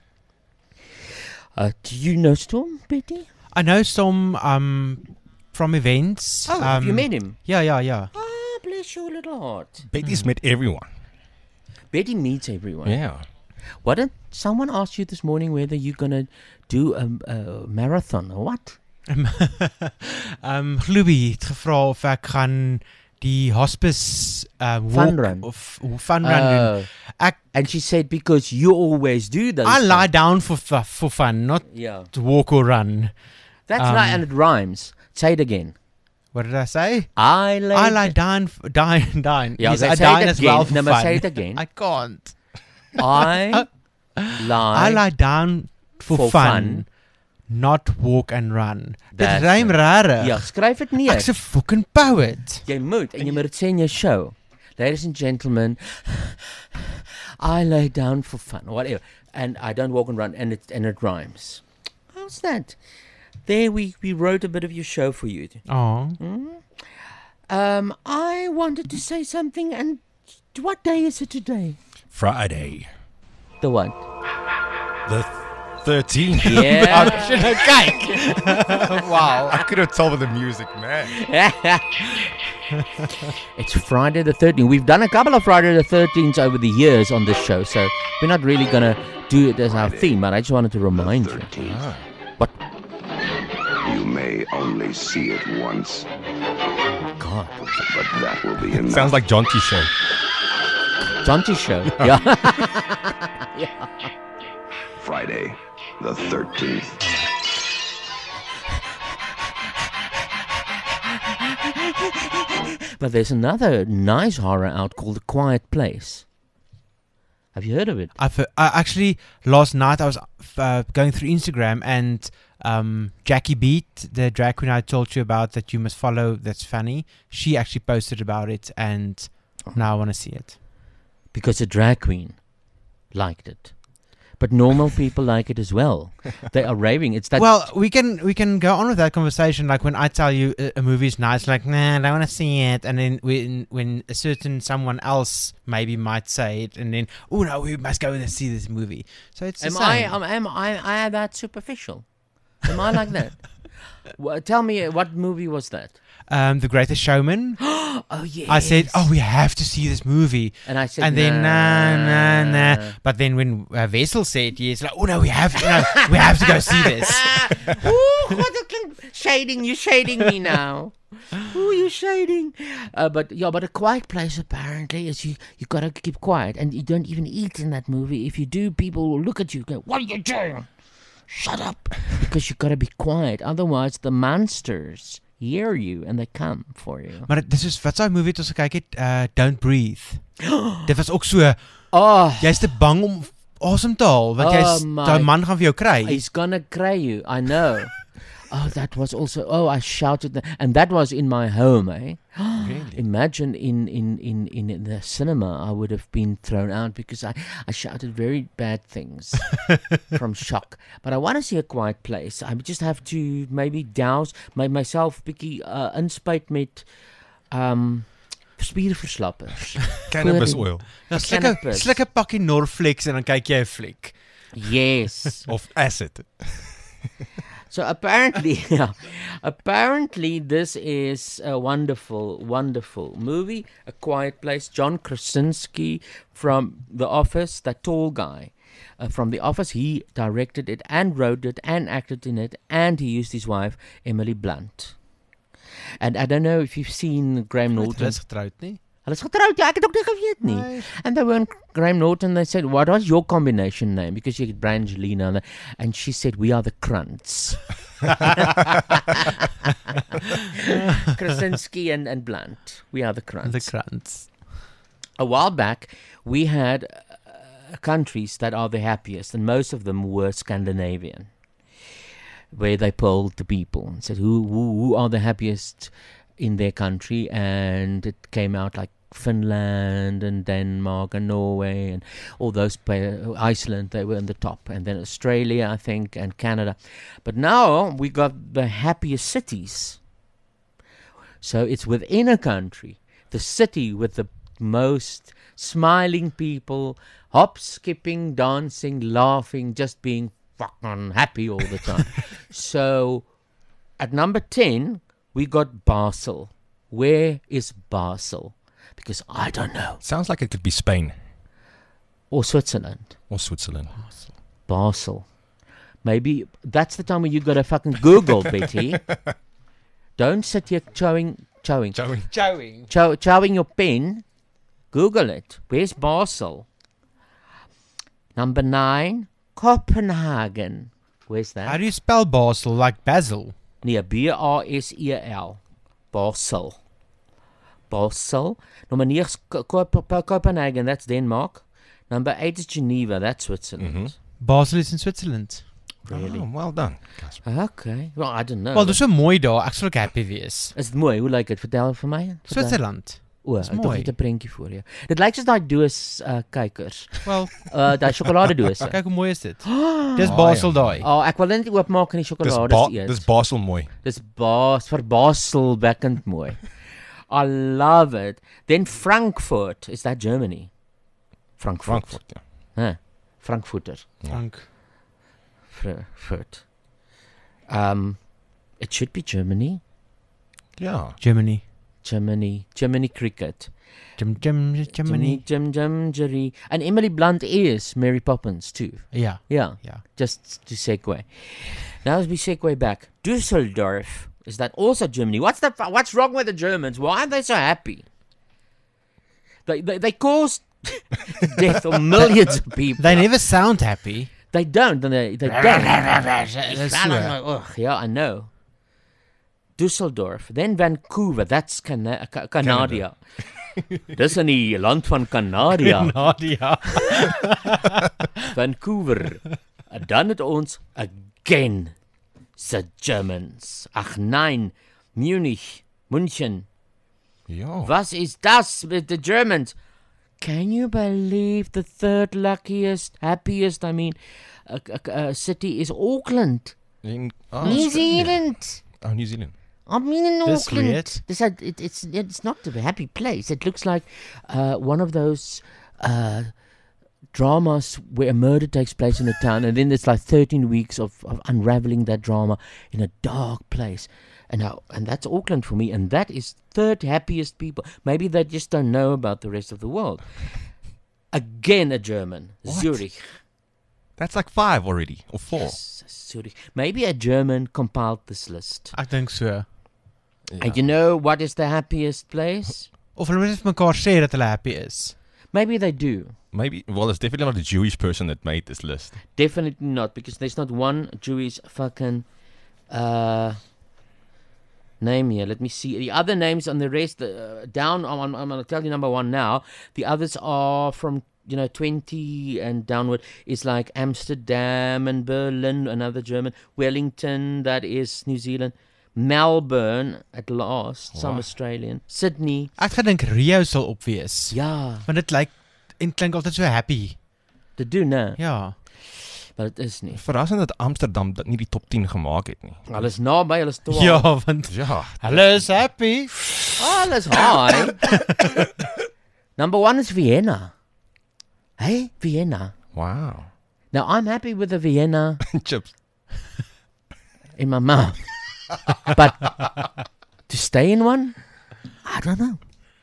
Do you know Storm, Betty? I know Storm from events. Oh, have you met him? Yeah. Ah, bless your little heart. Betty's met everyone. Betty meets everyone. Yeah. Why didn't someone ask you this morning whether you're going to do a marathon or what? Gluby het gevra of ek gaan die hospice Fun run. of fun run doen. And she said because you always do those. I lie down for fun, not Yeah. to walk or run. That's right, and it rhymes. Say it again. What did I say? I lie down. Yeah, Yes, okay, I say dine it as well again. for No, but fun. say it again. I can't. I I lie down for fun, not walk and run. Dit That's rym it. rare. Ja, skryf dit neer. Ek's 'n fucking poet. Jy moet, en jy moet dit sê in jou show. Ladies and gentlemen, I lay down for fun, whatever, and I don't walk and run, and it rhymes. How's that? There we wrote a bit of your show for you. Oh. I wanted to say something, and what day is it today? Friday. The what? The 13th. Yeah. Kyk. Wow. I could have told with the music, man. It's Friday the 13th. We've done a couple of Friday the 13th over the years on this show, so we're not really going to do it as our theme, but I just wanted to remind you. What? You may only see it once, God. but that will be enough. Sounds like John T. Show. Jonty show. Yeah. Friday, the 13th. But there's another nice horror out called A Quiet Place. Have you heard of it? Actually, last night I was going through Instagram and Jackie Beat, the drag queen I told you about that you must follow, that's funny, she actually posted about it, and now I want to see it. Because a drag queen liked it. But normal people like it as well. They are raving. It's that. Well, we can go on with that conversation. Like when I tell you a movie is nice, like nah, I don't want to see it, and then when a certain someone else maybe might say it, and then oh no, we must go and see this movie. So it's the same. Am I that superficial? Am I like that? Well, tell me, what movie was that? The Greatest Showman. Oh yes. I said, oh, we have to see this movie. And I said, and then nah. But then when Wessel said yes, like, oh no, we have to go see this. Ooh, shading, you're shading me now. Ooh, you're shading. But A Quiet Place apparently is you gotta keep quiet, and you don't even eat in that movie. If you do, people will look at you and go, what are you doing? Shut up. Because you gotta be quiet. Otherwise, the monsters hear you and they come for you. Maar dis is wat so 'n movie het ons gekyk het, Don't Breathe. Dit was ook so, jy's te bang om asem te haal want daai man gaan vir jou kry. He's gonna cry you. I know. That was also. I shouted and that was in my home, eh? Really? Imagine in the cinema, I would have been thrown out because I shouted very bad things from shock. But I want to see A Quiet Place. I just have to maybe douse myself bietjie inspuit met spierverslappers. Cannabis oil. Dan sluk 'n pakkie Norflex en dan kyk jy 'n fliek. Yes. Of acid. So apparently this is a wonderful, wonderful movie, A Quiet Place. John Krasinski from The Office, that tall guy from The Office, he directed it and wrote it and acted in it, and he used his wife, Emily Blunt. And I don't know if you've seen Graham Norton. Hulle is getroud nie. Hulle is getroud, ja, ek het ook nie geweet nie. Nee. And they were Graham Norton, they said, what was your combination name? Because you get Brangelina, and she said, we are the Crunts. Krasinski and Blunt, we are the Crunts. The Crunts. A while back, we had countries that are the happiest, and most of them were Scandinavian. where they polled the people and said who are the happiest in their country, and it came out like Finland and Denmark and Norway and all those Iceland, they were in the top, and then Australia, I think, and Canada. But now we got the happiest cities. So it's within a country, the city with the most smiling people, hop, skipping, dancing, laughing, just being fucking happy all the time. So at number 10, we got Basel. Where is Basel? Because I don't know. Sounds like it could be Spain. Or Switzerland. Or Switzerland. Basel. Maybe that's the time when you got to fucking Google, Betty. Don't sit here chowing your pen. Google it. Where's Basel? Number 9, Copenhagen. Where's that? How do you spell Basel? Like Basil? Nee, B-A-S-E-L. Basel. Basel. Number 9 is Copenhagen, that's Denmark. Number 8 is Geneva, that's Switzerland. Basel is in Switzerland. Really? Oh, well done. Okay. Well, I don't know. Wel, dis so mooi daar. Ek sal ook happy wees. Is dit mooi? Hoe lyk dit? Vertel vir my. Switserland. O, Dis ek mooi. het 'n prentjie voor jou. Dit lyk soos daai doos kykers. Wel, Daai sjokoladedoos. kyk hoe mooi is dit. Dis Basel daai. Oh, ek wil net nie oopmaak en die sjokolade eet. Dis Basel mooi. Dis verbaselwekkend mooi. I love it. Then Frankfurt, is that Germany? Frankfurt, ja. Huh. Frankfurter. Frank. Frankfurt. It should be Germany. Ja. Germany. Germany cricket. Germany. Jerry. And Emily Blunt is Mary Poppins too. Ja. Yeah. Ja. Just to segue. Now as we segue back, Düsseldorf, is that also Germany? What's wrong with the Germans? Why are they so happy? They caused death of millions of people. They never sound happy. They don't. They don't. Ugh, yeah, I know. Düsseldorf, then Vancouver. That's Canada. Dis in die land van Canada. Nadia. Vancouver. Dan het ons again the Germans. Ach nein, Munich, München. Ja. Was is das with the Germans? Can you believe the third luckiest, happiest, city is Auckland? New Zealand. Oh, New Zealand. I mean in That's Auckland. weird. It's not a happy place. It looks like one of those dramas where a murder takes place in a town, and then there's like 13 weeks of unraveling that drama in a dark place. And that's Auckland for me, and that is third happiest people. Maybe they just don't know about the rest of the world. Again, a German, What? Zurich. That's like 5 already, or 4. Yes, Zurich. Maybe a German compiled this list. Ek dink so. And you know what is the happiest place? Of hulle moet net vir mekaar sê dat hulle happy is. Maybe they do. Maybe, well, it's definitely not a Jewish person that made this list. Definitely not, because there's not one Jewish fucking name here. Let me see. The other names on the rest, down, I'm going to tell you number 1 now. The others are from, 20 and downward. It's like Amsterdam and Berlin, another German. Wellington, that is New Zealand. Melbourne, at last, some Australian. Sydney. Ek gedink Rio sal op wees. Ja, Want dit lyk en klink altyd so happy. they do now. Ja. Maar het is nie. Verrassend dat Amsterdam nie die top 10 gemaak het nie. Hulle is naby, hulle is 12. Ja, want Ja. hulle is happy. Hulle is high. Number 1 is Vienna. Hey, Vienna. Wow. Now, I'm happy with the Vienna Chips. in my mouth. But to stay in one, I don't know.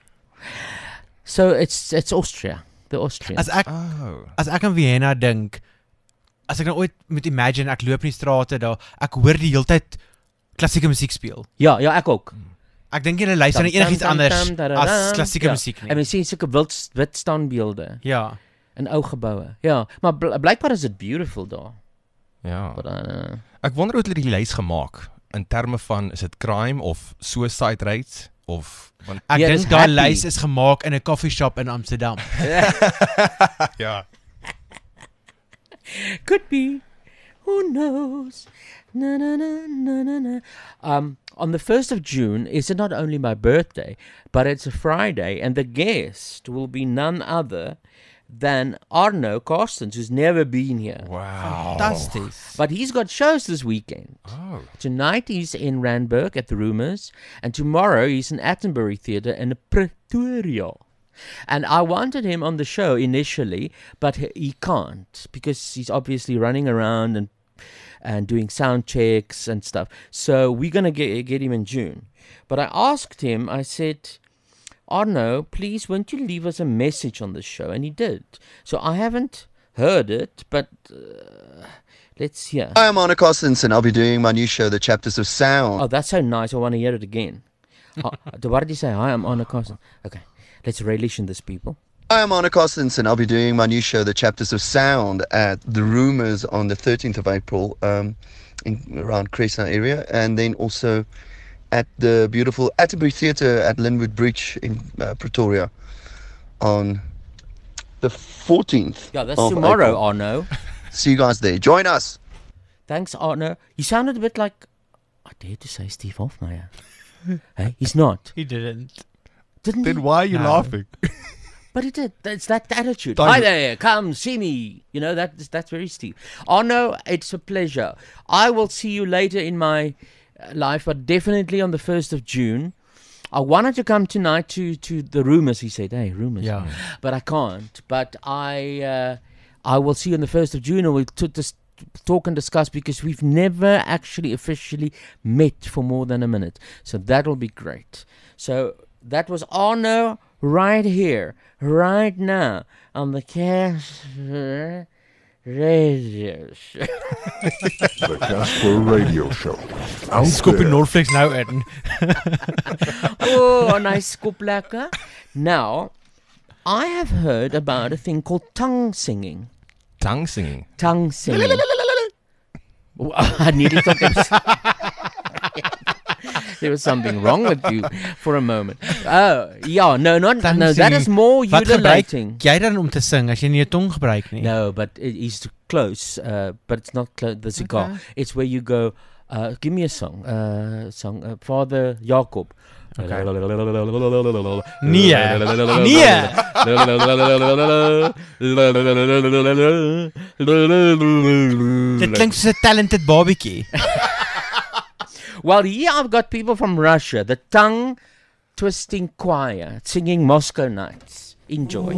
So it's Austria. The Austrians. As ek aan Vienna dink, as ek nou ooit moet imagine ek loop in die strate daar, ek hoor die hele tyd klassieke musiek speel. Ja, ek ook. Ek dink hulle luister na enigiets anders as klassieke musiek nie. En mens sien sulke wit standbeelde Ja. in ou geboue. Ja, maar blykbaar is dit beautiful daar. Ja. But, Ek wonder hoe hulle die lys gemaak in terme van is dit crime of suicide rates of want Ek Ja, dis dink daai happy. lys is gemaak in 'n coffee shop in Amsterdam. ja. could be. Who knows? Na, na, na, na, na, na. On the 1st of June, is it not only my birthday, but it's a Friday, and the guest will be none other than Arno Carstens, who's never been here. Wow. Fantastic. But he's got shows this weekend. Oh. Tonight he's in Randburg at the Rumours, and tomorrow he's in Attenbury Theatre in Pretoria. And I wanted him on the show initially, but he can't because he's obviously running around and doing sound checks and stuff. So we're going to get him in June. But I asked him, I said, Arno, please, won't you leave us a message on the show? And he did. So I haven't heard it, but let's hear. Hi, I'm Arno Carstens, and I'll be doing my new show, The Chapters of Sound. Oh, that's so nice. I want to hear it again. What did you say? Hi, I'm Arno Carstens. Okay, let's relish in this, people. Hi, I'm Arno Carstens, and I'll be doing my new show, The Chapters of Sound, at the Rumours on the 13th of April, around Crescent area, and then also at the beautiful Atterbury Theatre at Linwood Bridge in Pretoria on the 14th. Yeah, that's of tomorrow, April. Arno. See you guys there. Join us. Thanks, Arno. You sounded a bit like, I dare to say, Steve Hofmeyer. Hey, he's not. He didn't. Didn't Then he? why are you No. laughing? But he did. It's that attitude. Time- Hi there, come see me. You know, that's very Steve. Arno, it's a pleasure. I will see you later in my life, but definitely on the 1st of June. I wanted to come tonight to the Rumours. He said, hey, Rumours. Yeah. But I can't. But I will see you on the 1st of June, and we'll talk and discuss, because we've never actually officially met for more than a minute. So that'll be great. So that was Arno right here, right now, on the Casper Radio Show. The Casper Radio Show. Out Skop die there. Norflex nou in. Oh, nice scoop lekker. Now, I have heard about a thing called tongue singing. Tongue singing. Tongue singing. Oh, I nearly thought there was something wrong with you for a moment. Oh, yeah, no, that is more Wat gebruik ululating. jy dan om te sing as jy nie jou tong gebruik nie? No, but it is close, but it's not the cigar. Okay. It's where you go, give me a song, Father Jacob. Okay. Nee. Dit klink soos 'n talented babietjie. Well, here I've got people from Russia, the tongue twisting choir, singing Moscow Nights. Enjoy.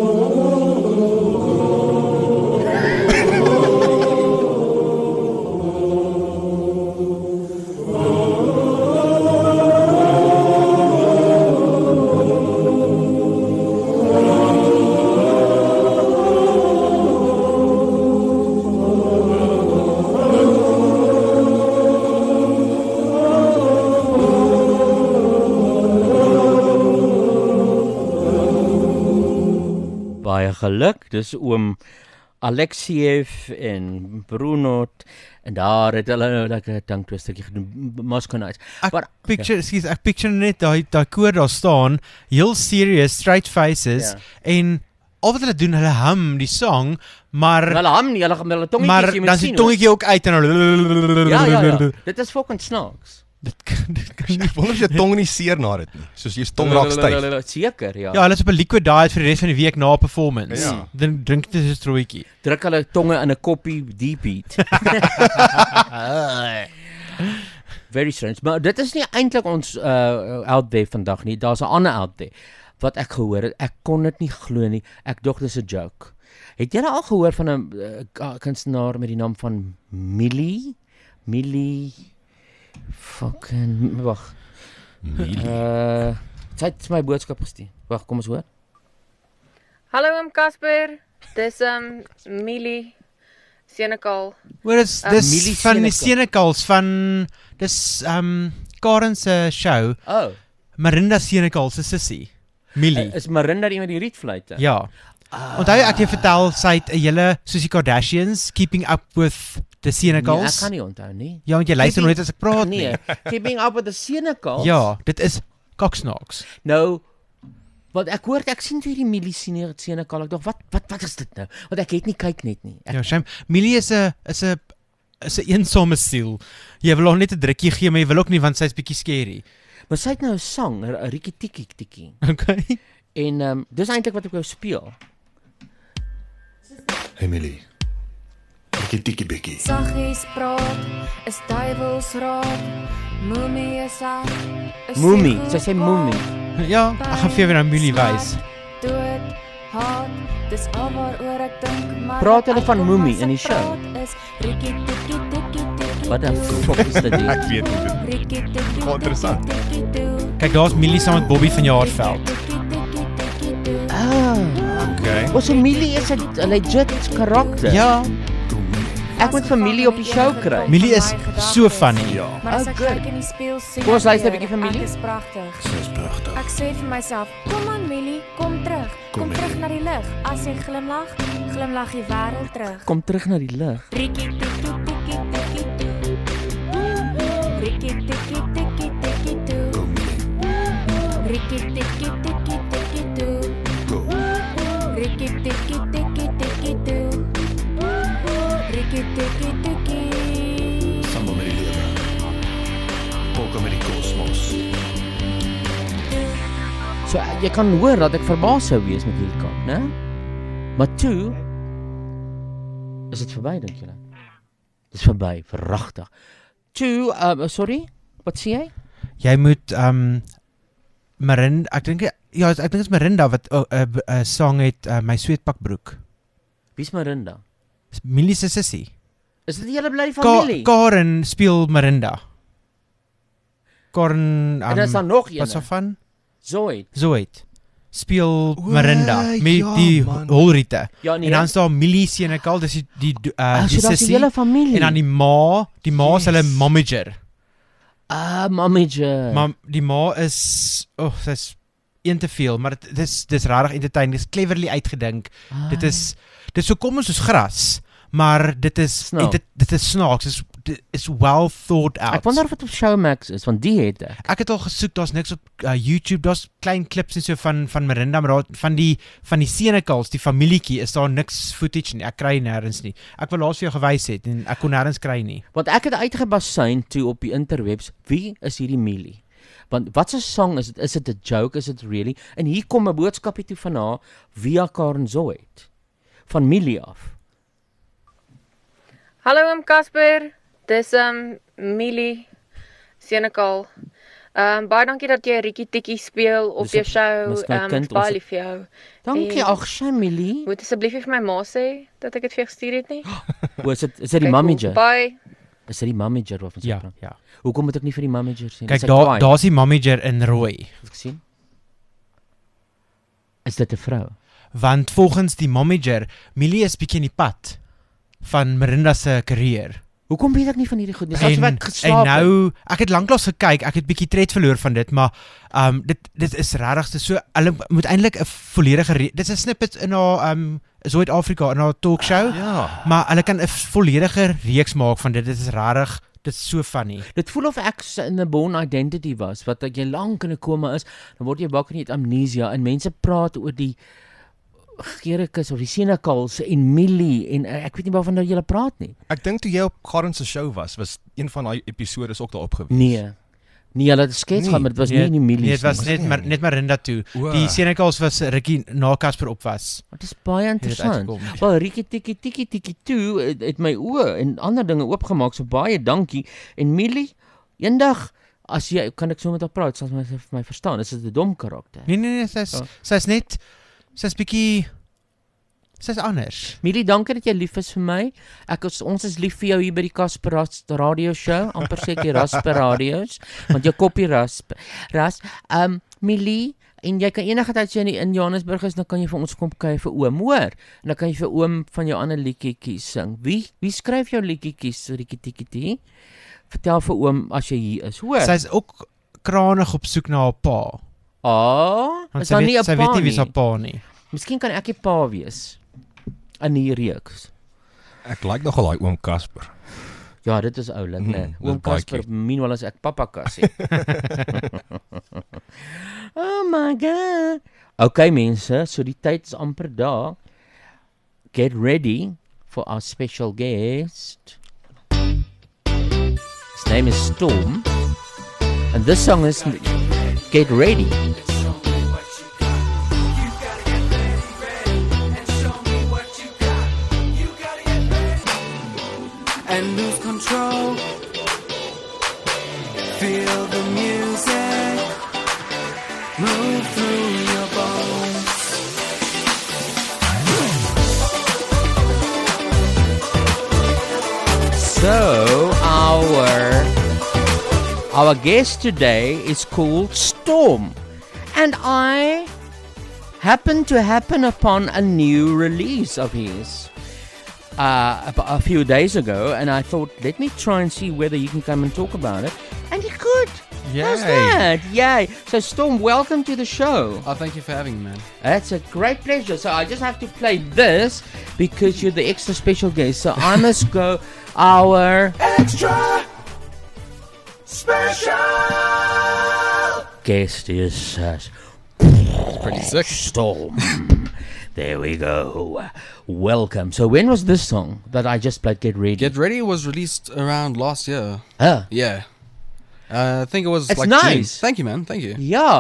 Baie geluk, dis oom Alexiev en Bruno en daar het hulle nou lekker tongue-twistertjie gedoen, Moscow Nights. Ek picture net daai koor daar staan, heel serious, straight faces, en al wat hulle doen, hulle hum die song, maar Hulle hum nie, hulle tongetjies, maar jy moet dan is sien. die tongetjie ook uit en hulle Ja. Dit is fucking snaaks. Ek wonder of jy tong nie seer na dit nie. Soos jy tong raak styf. Seker, ja. Ja, hulle is op 'n liquid diet vir die res van die week na 'n performance. Ja. Dan drink dit 'n strooitjie. Druk hulle tonge in 'n koppie deep heat. Very strange. Maar dit is nie eintlik ons out there vandag nie. Daar's 'n ander out there wat ek gehoor het. Ek kon dit nie glo nie. Ek dink dis 'n joke. Het julle al gehoor van 'n kunstenaar met die naam van Millie fucking wag. Sy het my boodskap gestuur. Wag, kom ons hoor. Hallo oom Casper, dis Millie Senekal. Hoor dis Millie van die Senekal. Senekals van dis Karen se show. Oh, Marinda Senekal se sussie. Millie. is Marinda die met die rietfluite? Ja. Onthou ek het jou vertel sy het 'n hele soos die Kardashians keeping up with the Nee, ek Senekals. kan nie onthou nie. Ja, want jy luister nooit as ek praat nie. Nee, keeping up with the Senekals. Ja, dit is koksnaaks. Nou, want ek sien vir die Millie Senekal. Ek dink wat is dit nou? Want ek het nie kyk net nie. Ja, shame. Millie is 'n is 'n eensame siel. Jy wil haar net 'n drukkie gee, maar jy wil ook nie want sy's bietjie scary. Maar sy het nou 'n sang, 'n Rikkie Tikkie Tikkie. Okay. En dis eintlik wat ek wou speel. Emily. Rikkie Tikkie Bikkie. Saggies praat, is duivelsraad. Moemie is haar. Moemie, sy sê moemie. Ja, ek gaan vir jou nou Moemie wys. Dood, haat, dis al waaroor ek dink, maar Praat hulle van Moemie in die show? Rikkie Tikkie Tikkie Tikkie. Wat 'n fok is dit? Ek weet nie. Rikkie Tikkie Wat interessant. Kyk, daar's Millie saam met Bobby van Jaarsveld. Okay. Ons Millie is 'n legit karakter. Ja. Ek moet familie op die show kry. Millie is so funny. Maar as ek kyk in die spieël sien Kom ons luister 'n ek bietjie van weer, Millie. Ek is pragtig. Sy is pragtig. Ek sê vir myself, kom aan Millie, kom terug. Kom terug na die lig. As jy glimlag, glimlag die wêreld terug. Kom terug na die lig. Rikkie tikkie tikkie tikkie toe. Rikkie tikkie tikkie tikkie toe. Rikkie tikkie tikkie tikkie toe. Rikkie tikkie tikkie tikkie toe. Rikkie tikkie tikkie. Samba met die lewe. Polka met die kosmos. So jy kan hoor dat ek verbaas sou wees met hierdie kant, né? Maar toe is dit verby dink julle? Dis verby, verragtig. Toe, sorry, wat sê jy? Jy moet Marinda, ek dink dit is Marinda wat 'n song het my sweetpakbroek. Wie's Marinda? Millie se sussie. Is dit die hele bly familie? Karen speel Marinda. Karen En is daar nog een? Wat so van? Zoid. Speel Marinda met ja, die man. holriete. Ja, nee. En dan staan Millie Senekal, dis die so dat is die sussie. hele familie. En dan die ma is hulle momager. Momager. Maar die ma is sy's een te veel, maar dis regtig entertaining. Dis cleverly uitgedink. Dit is so kom soos gras, maar dit is snaaks. Dit is well thought out. Ek wonder of dit op Showmax is, want die het ek het al gesoek, daar's niks op YouTube, daar's klein klips en so van Marinda, maar van die Senekals, die familietjie, is daar niks footage nie. Ek kry nêrens nie. Ek wil laas vir jou gewys het en ek kon nêrens kry nie. Want ek het uitgebasuin toe op die interwebs, wie is hierdie Millie? Want wat 'n song is dit? Is dit 'n joke? Is dit really? En hier kom 'n boodskapie toe van haar via Karen Zoid van Millie af. Hallo oom Casper, dis Millie Senekal. Baie dankie dat jy Rikkie Tikkie speel op jou show. Baie lief vir jou. Dankie, ag sy Millie. Moet asseblief vir my ma sê dat ek dit vir jou gestuur het nie. Is dit die manager? Bye. Is dit die manager waarvan jy praat? Ja. Hoekom moet ek nie vir die manager sien? Kyk, daar's die manager in rooi. Ek sien. Is dit 'n vrou? Want volgens die manager, Millie is bietjie in die pad van Marinda se karier. Hoekom weet ek nie van hierdie goed nie? Selfs ek geslaap. En nou, ek het lanklaas gekyk, ek het bietjie tred verloor van dit, maar dit is regtig so hulle moet eintlik 'n volledige dit is 'n snippet in haar Suid-Afrika in haar talkshow. Ja. Maar hulle kan 'n volledige reeks maak van dit. Dit is regtig, dit is so funny. Dit voel of ek in 'n Born Identity was, wat jy lank in 'n koma is, dan word jy wakker en jy het amnesia en mense praat oor die Gericus of die Senekals en Millie en ek weet nie waarvan nou julle praat nie. Ek dink toe jy op Karen se show was een van daai episodes ook daarop gewees. Nee, hulle het skets gehad, maar dit was nie in die Millie. Nee, dit was net Marinda toe. Die Senekals was Rikkie na Casper op was. Dit is baie interessant. Wel, Rikkie Tikkie Tikkie Tikkie toe het my oë en ander dinge oopgemaak, so baie dankie. En Millie, eendag as jy kan ek so met haar praat, sal sy my verstaan. Is dit 'n dom karakter? Nee, sy's bietjie sy's anders. Millie, dankie dat jy lief is vir my. Ons is lief vir jou hier by die Casper Radio Show. Amper sê ek die Rasper Radio's, want jou koppie ras. Millie, en jy kan enige tyd as jy in Johannesburg is, dan kan jy vir ons kom kuier vir oom, hoor? En dan kan jy vir oom van jou ander liedjies sing. Wie skryf jou liedjies, Rikkie Tikkie Tikkie? Vertel vir oom as jy hier is, hoor. Sy's ook kranig op soek na haar pa. Is daar nie 'n pa nie? Sy weet nie wie sy pa nie. Miskien kan ek die pa wees in die reeks. Ek like nogal daai oom Casper. Ja, dit is oulik, né? Oom Casper, meanwhile as ek pappa Cassie. Oh my god. Okay mense, so die tyd is amper daar. Get ready for our special guest. His name is Storm. And this song is Get Ready. And lose control. Feel the music move through your bones. So our guest today is called Storm, and I happened upon a new release of his a few days ago, and I thought, let me try and see whether you can come and talk about it, and he could. Yay. How's that? Yay. So Storm, welcome to the show. Oh, thank you for having me, man. That's a great pleasure. So I just have to play this because you're the extra special guest. So I must go our extra special guest is pretty sick. Storm. There we go. Welcome. So when was this song that I just played, Get Ready? Get Ready was released around last year. Yeah. I think it was It's like nice. June. Thank you, man. Thank you.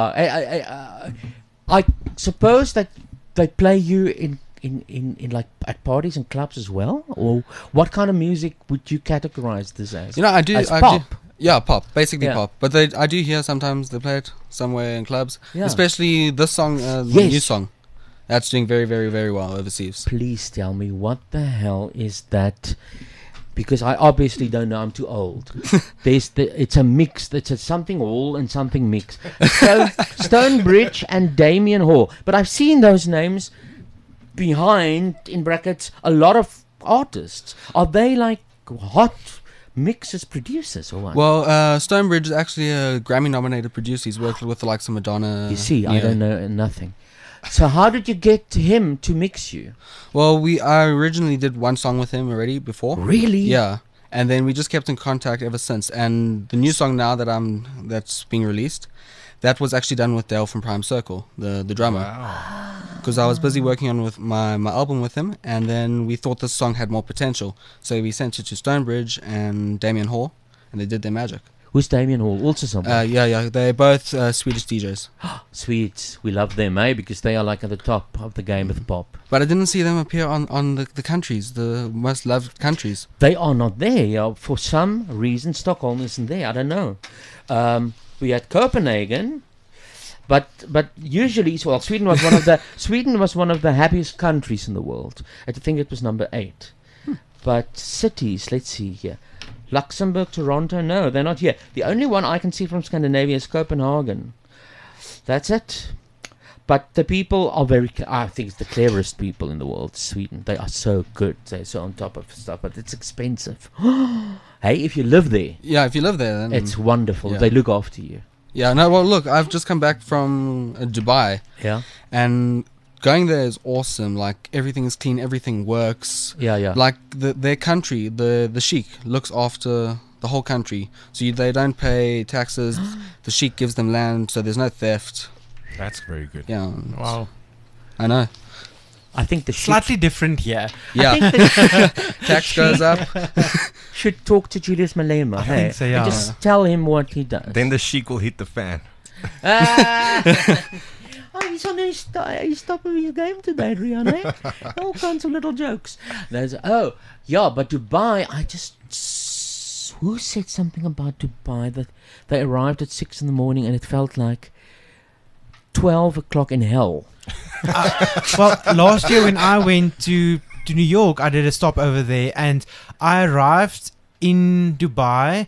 Yeah. I suppose that they play you in like at parties and clubs as well? Or what kind of music would you categorize this as? You know, I do. As pop? Yeah, pop. Basically Yeah. pop. But I do hear sometimes they play it somewhere in clubs. Yeah. Especially this song, the Yes. new song. That's doing very, very, very well overseas. Please tell me, what the hell is that? Because I obviously don't know. I'm too old. It's a mix. It's something all and something mix. So Stonebridge and Damien Hall. But I've seen those names behind, in brackets, a lot of artists. Are they like hot mixers, producers, or what? Well, Stonebridge is actually a Grammy-nominated producer. He's worked with the likes of Madonna. You see, I don't know nothing. So how did you get him to mix you? Well, I originally did one song with him already before. Really? Yeah. And then we just kept in contact ever since. And the new song now that's being released, that was actually done with Dale from Prime Circle, the drummer. Wow. Because I was busy working on with my album with him, and then we thought this song had more potential. So we sent it to Stonebridge and Damien Hall, and they did their magic. Who's Damien Hall? Also someone? Yeah. They're both Swedish DJs. Swedes. We love them, because they are like at the top of the game with pop. But I didn't see them appear on the countries, the most loved countries. They are not there. Yeah. For some reason, Stockholm isn't there. I don't know. We had Copenhagen, but usually, Sweden was one of the happiest countries in the world. I think it was number 8. But cities, let's see here. Luxembourg, Toronto, no, they're not here. The only one I can see from Scandinavia is Copenhagen. That's it. But the people are I think it's the cleverest people in the world, Sweden. They are so good. They're so on top of stuff, but it's expensive. Hey, if you live there. Yeah, if you live there, then it's wonderful. Yeah. They look after you. Yeah, no, well, look, I've just come back from Dubai. Yeah. And going there is awesome. Like, everything is clean, everything works. Yeah. Like, their country, the sheikh looks after the whole country. So they don't pay taxes. The sheikh gives them land, so there's no theft. That's very good. Yeah. Wow. I know. I think the slightly different here. Yeah. I think the tax goes up. Should talk to Julius Malema. I think so, yeah. And just tell him what he does. Then the sheik will hit the fan. He's on his stopping his game today, Rihanna. All kinds of little jokes. But Dubai, who said something about Dubai that they arrived at 6 a.m. and it felt like 12 o'clock in hell. Well, last year when I went to New York, I did a stop over there, and I arrived in Dubai.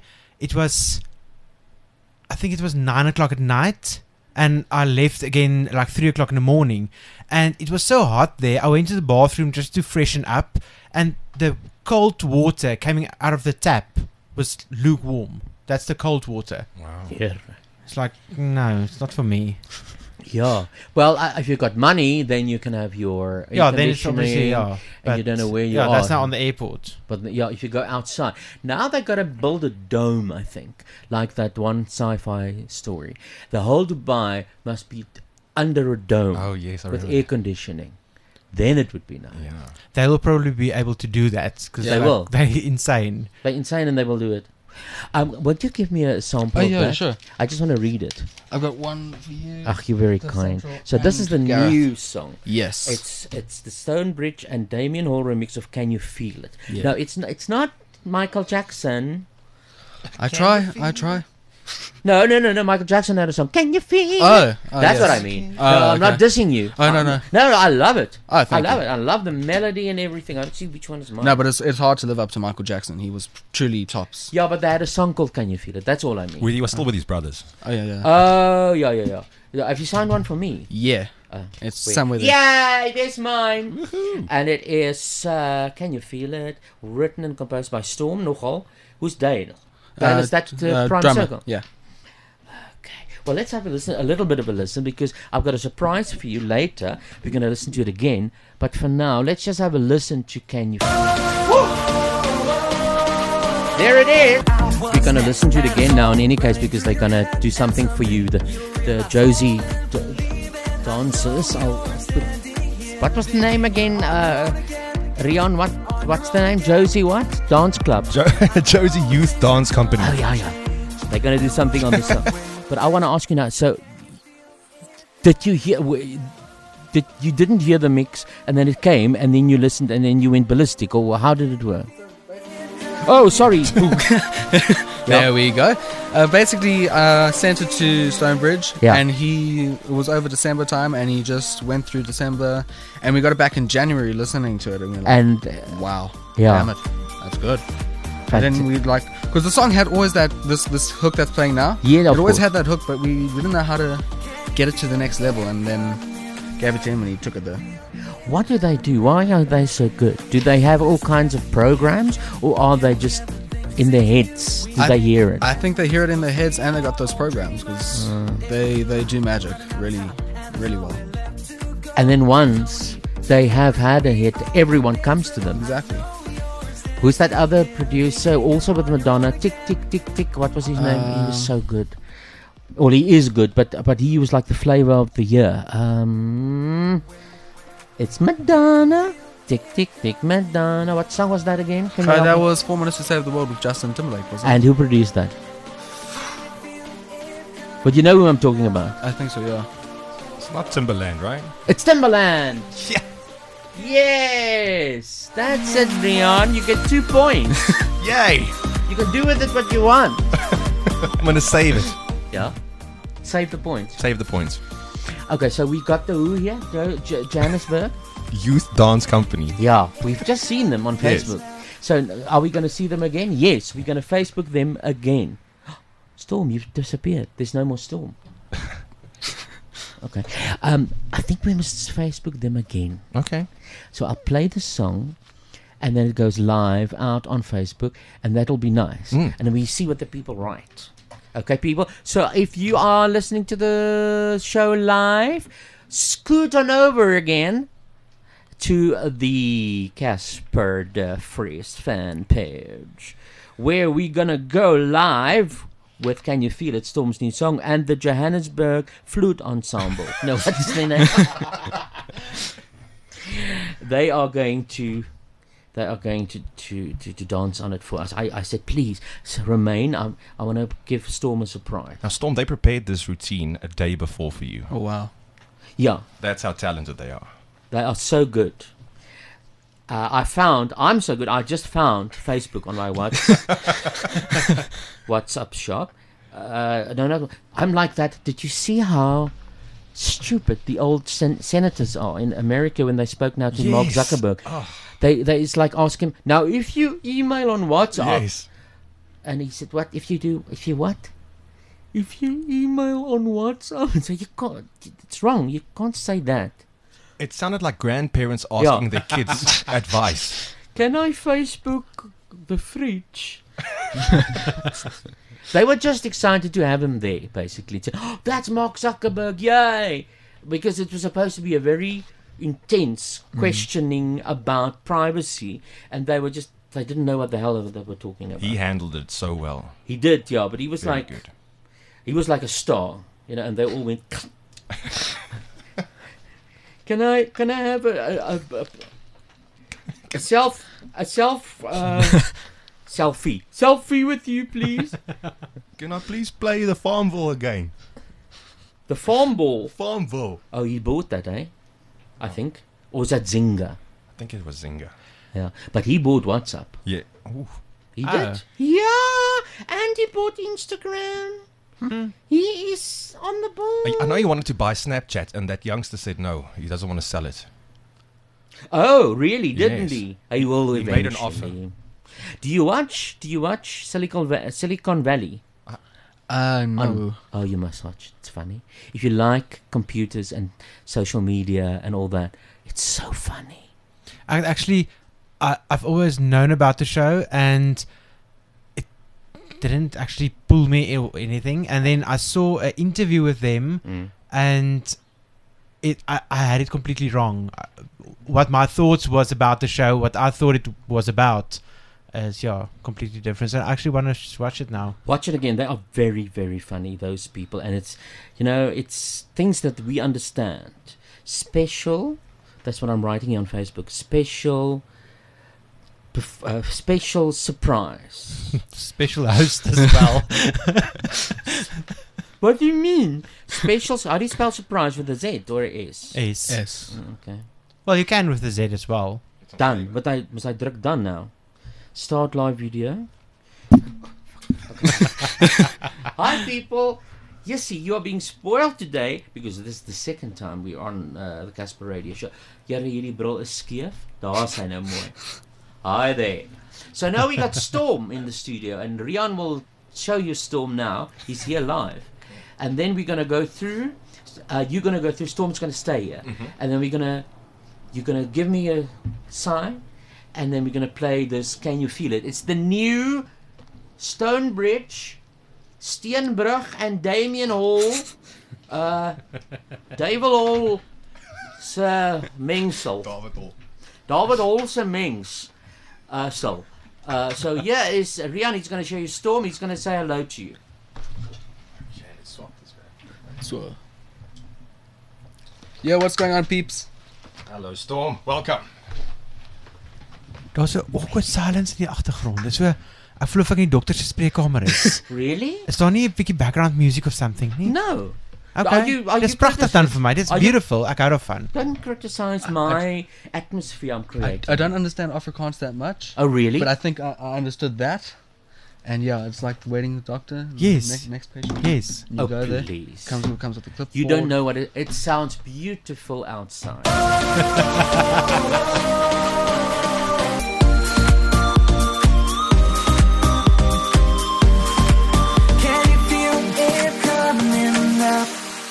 I think it was 9 o'clock at night, and I left again like 3 o'clock in the morning, and it was so hot there. I went to the bathroom just to freshen up, and the cold water coming out of the tap was lukewarm. That's the cold water. Wow. Yeah. It's like, no, it's not for me. Yeah. Well, if you've got money, then you can have your then it's obviously, and you don't know where you are. Yeah, that's not on the airport. But if you go outside. Now they've got to build a dome, I think, like that one sci-fi story. The whole Dubai must be under a dome. Oh, yes, I with remember. air conditioning. Then it would be nice. Yeah. They will probably be able to do that because they will. They're insane. They're insane and they will do it. Would you give me a sample? Oh, of yeah, that? sure. I just want to read it. I've got one for you. You're very Cliff kind. Central So this is the and Gareth. new song. Yes. It's the Stonebridge and Damien Hall remix of "Can You Feel It." Yeah. No, it's not Michael Jackson. I try. No. Michael Jackson had a song. Can you feel Oh, it? That's yes. what I mean. Oh, No, I'm not okay. dissing you. Oh, no. No, I love it. Oh, thank I love you. it. I love the melody and everything. I don't see which one is mine. No, but it's hard to live up to Michael Jackson. He was truly tops. Yeah, but they had a song called "Can You Feel It." That's all I mean. He was still with his brothers. Oh, yeah. Oh, yeah. Have you signed one for me? Yeah. It's Wait. somewhere there. Yay, there's mine. And it is "Can You Feel It," written and composed by Storm nogal. Who's Dale? Dale is that Prime drummer. Circle? Yeah. Well, let's have a little bit of a listen, because I've got a surprise for you later. We're going to listen to it again. But for now, let's just have a listen to "Can You Feel It." There it is. We're going to listen to it again now in any case, because they're going to do something for you. The Josie dancers. What was the name again? Rion, what's the name? Josie what? Dance Club. Josie Youth Dance Company. Oh, yeah. They're going to do something on this song. But I want to ask you now, so did you hear... You didn't hear the mix, and then it came, and then you listened, and then you went ballistic, or how did it work? Oh, sorry. There we go. Basically, sent it to Stonebridge, Yeah. and it was over December time, and he just went through December, and we got it back in January listening to it, and we were like, And, wow, yeah. damn it, that's good. And then we because the song had always this hook that's playing now. Yeah, it of always course. had that hook, but we didn't know how to get it to the next level, and then gave it to him, and he took it there. What do they do? Why are they so good? Do they have all kinds of programs, or are they just in their heads? Do they hear it? I think they hear it in their heads, and they got those programs because they do magic really, really well. And then once they have had a hit, everyone comes to them. Exactly. Who's that other producer, also with Madonna? Tick, tick, tick, tick. What was his name? He was so good. Well, he is good, but he was like the flavor of the year. It's Madonna. Tick, tick, tick, Madonna. What song was that again? Can you help That me? was 4 Minutes to Save the World with Justin Timberlake, wasn't it? And who produced that? But you know who I'm talking about. I think so, yeah. It's not Timberland, right? It's Timberland. Yeah. Yes. That's it, Rion. You get 2 points. Yay! You can do with it what you want. I'm going to save it. Yeah. Save the points. Save the points. Okay, so we got the who here? Johannesburg? Youth Dance Company. Yeah, we've just seen them on Yes. Facebook. So are we going to see them again? Yes, we're going to Facebook them again. Storm, you've disappeared. There's no more Storm. Okay. I think we must Facebook them again. Okay. So I'll play the song, and then it goes live out on Facebook, and that'll be nice. And then we see what the people write. Okay, people? So if you are listening to the show live, scoot on over again to the Casper de Vries fan page, where we're gonna go live with "Can You Feel It," Storm's new song, and the Johannesburg Flute Ensemble. No, what's their name? They are going to dance on it for us. I said, please, remain. I want to give Storm a surprise. Now, Storm, they prepared this routine a day before for you. Oh, wow. Yeah. That's how talented they are. They are so good. I'm so good. I just found Facebook on my WhatsApp shop. No. I'm like that. Did you see how stupid the old senators are in America when they spoke now to Mark Zuckerberg? Oh. They it's like ask him, now if you email on WhatsApp. Yes. And he said, what? If you what? If you email on WhatsApp. So you can't, it's wrong. You can't say that. It sounded like grandparents asking their kids advice. Can I Facebook the fridge? They were just excited to have him there, basically. Oh, that's Mark Zuckerberg, yay! Because it was supposed to be a very intense questioning about privacy, and they didn't know what the hell they were talking about. He handled it so well. He did, yeah, but he was Very good. He was like a star, and they all went. Can I have a Selfie with you, please. Can I please play the Farmville again? The Farmville. Farmville. Oh, he bought that, eh? I think. Or was that Zynga? I think it was Zynga. Yeah, but he bought WhatsApp. Yeah. Ooh. He did. Yeah, and he bought Instagram. He is on the ball. I know he wanted to buy Snapchat, and that youngster said no, he doesn't want to sell it. Oh, really? Didn't Yes. he? He will He eventually. made an offer. Do you watch Silicon Valley? No. Oh, you must watch it. It's funny. If you like computers and social media and all that, it's so funny. I've always known about the show, and it didn't actually pull me or anything. And then I saw an interview with them, and I had it completely wrong. What my thoughts was about the show, what I thought it was about, is completely different. So I actually want to watch it now. Watch it again. They are very, very funny, those people, and it's it's things that we understand. Special. That's what I'm writing here on Facebook. Special surprise. Special host as well. What do you mean? Special. How do you spell surprise with a Z or a S? S. Okay. Well, you can with the Z as well. Done. But must I druk done now? Start live video. Hi people. Yes, see, you are being spoiled today because this is the second time we're on the Casper Radio Show. Jare, hierdie bril is skeef. Daar's hy nou mooi. Hi there. So now we got Storm in the studio, and Rian will show you Storm now. He's here live. And then we're going to go through, you're going to go through, Storm's going to stay here. And then you're going to give me a sign, and then we're going to play this Can You Feel It? It's the new Stonebridge, Steenbrug and Damien Hall, David Hall se mengsel. David Hall se mengs. So here is Rian. He's going to show you Storm. He's going to say hello to you. So. Yeah, what's going on, peeps? Hello, Storm. Welcome. Daar's 'n awkward silence in die agtergrond. Dit so ek voel of ek in die dokter se spreekkamer is. Really? Is daar nie 'n bietjie background music of something nie? No. Okay. Dis pragtig dan vir my. Dis beautiful. Ek hou daarvan. Don't criticize my atmosphere I'm creating. I don't understand Afrikaans that much. Oh, really? But I think I understood that. And yeah, it's like waiting the doctor. Yes. Next patient. Yes. You go there. Please. Comes with the clipboard. You don't know what it sounds beautiful outside. Can you feel it coming up?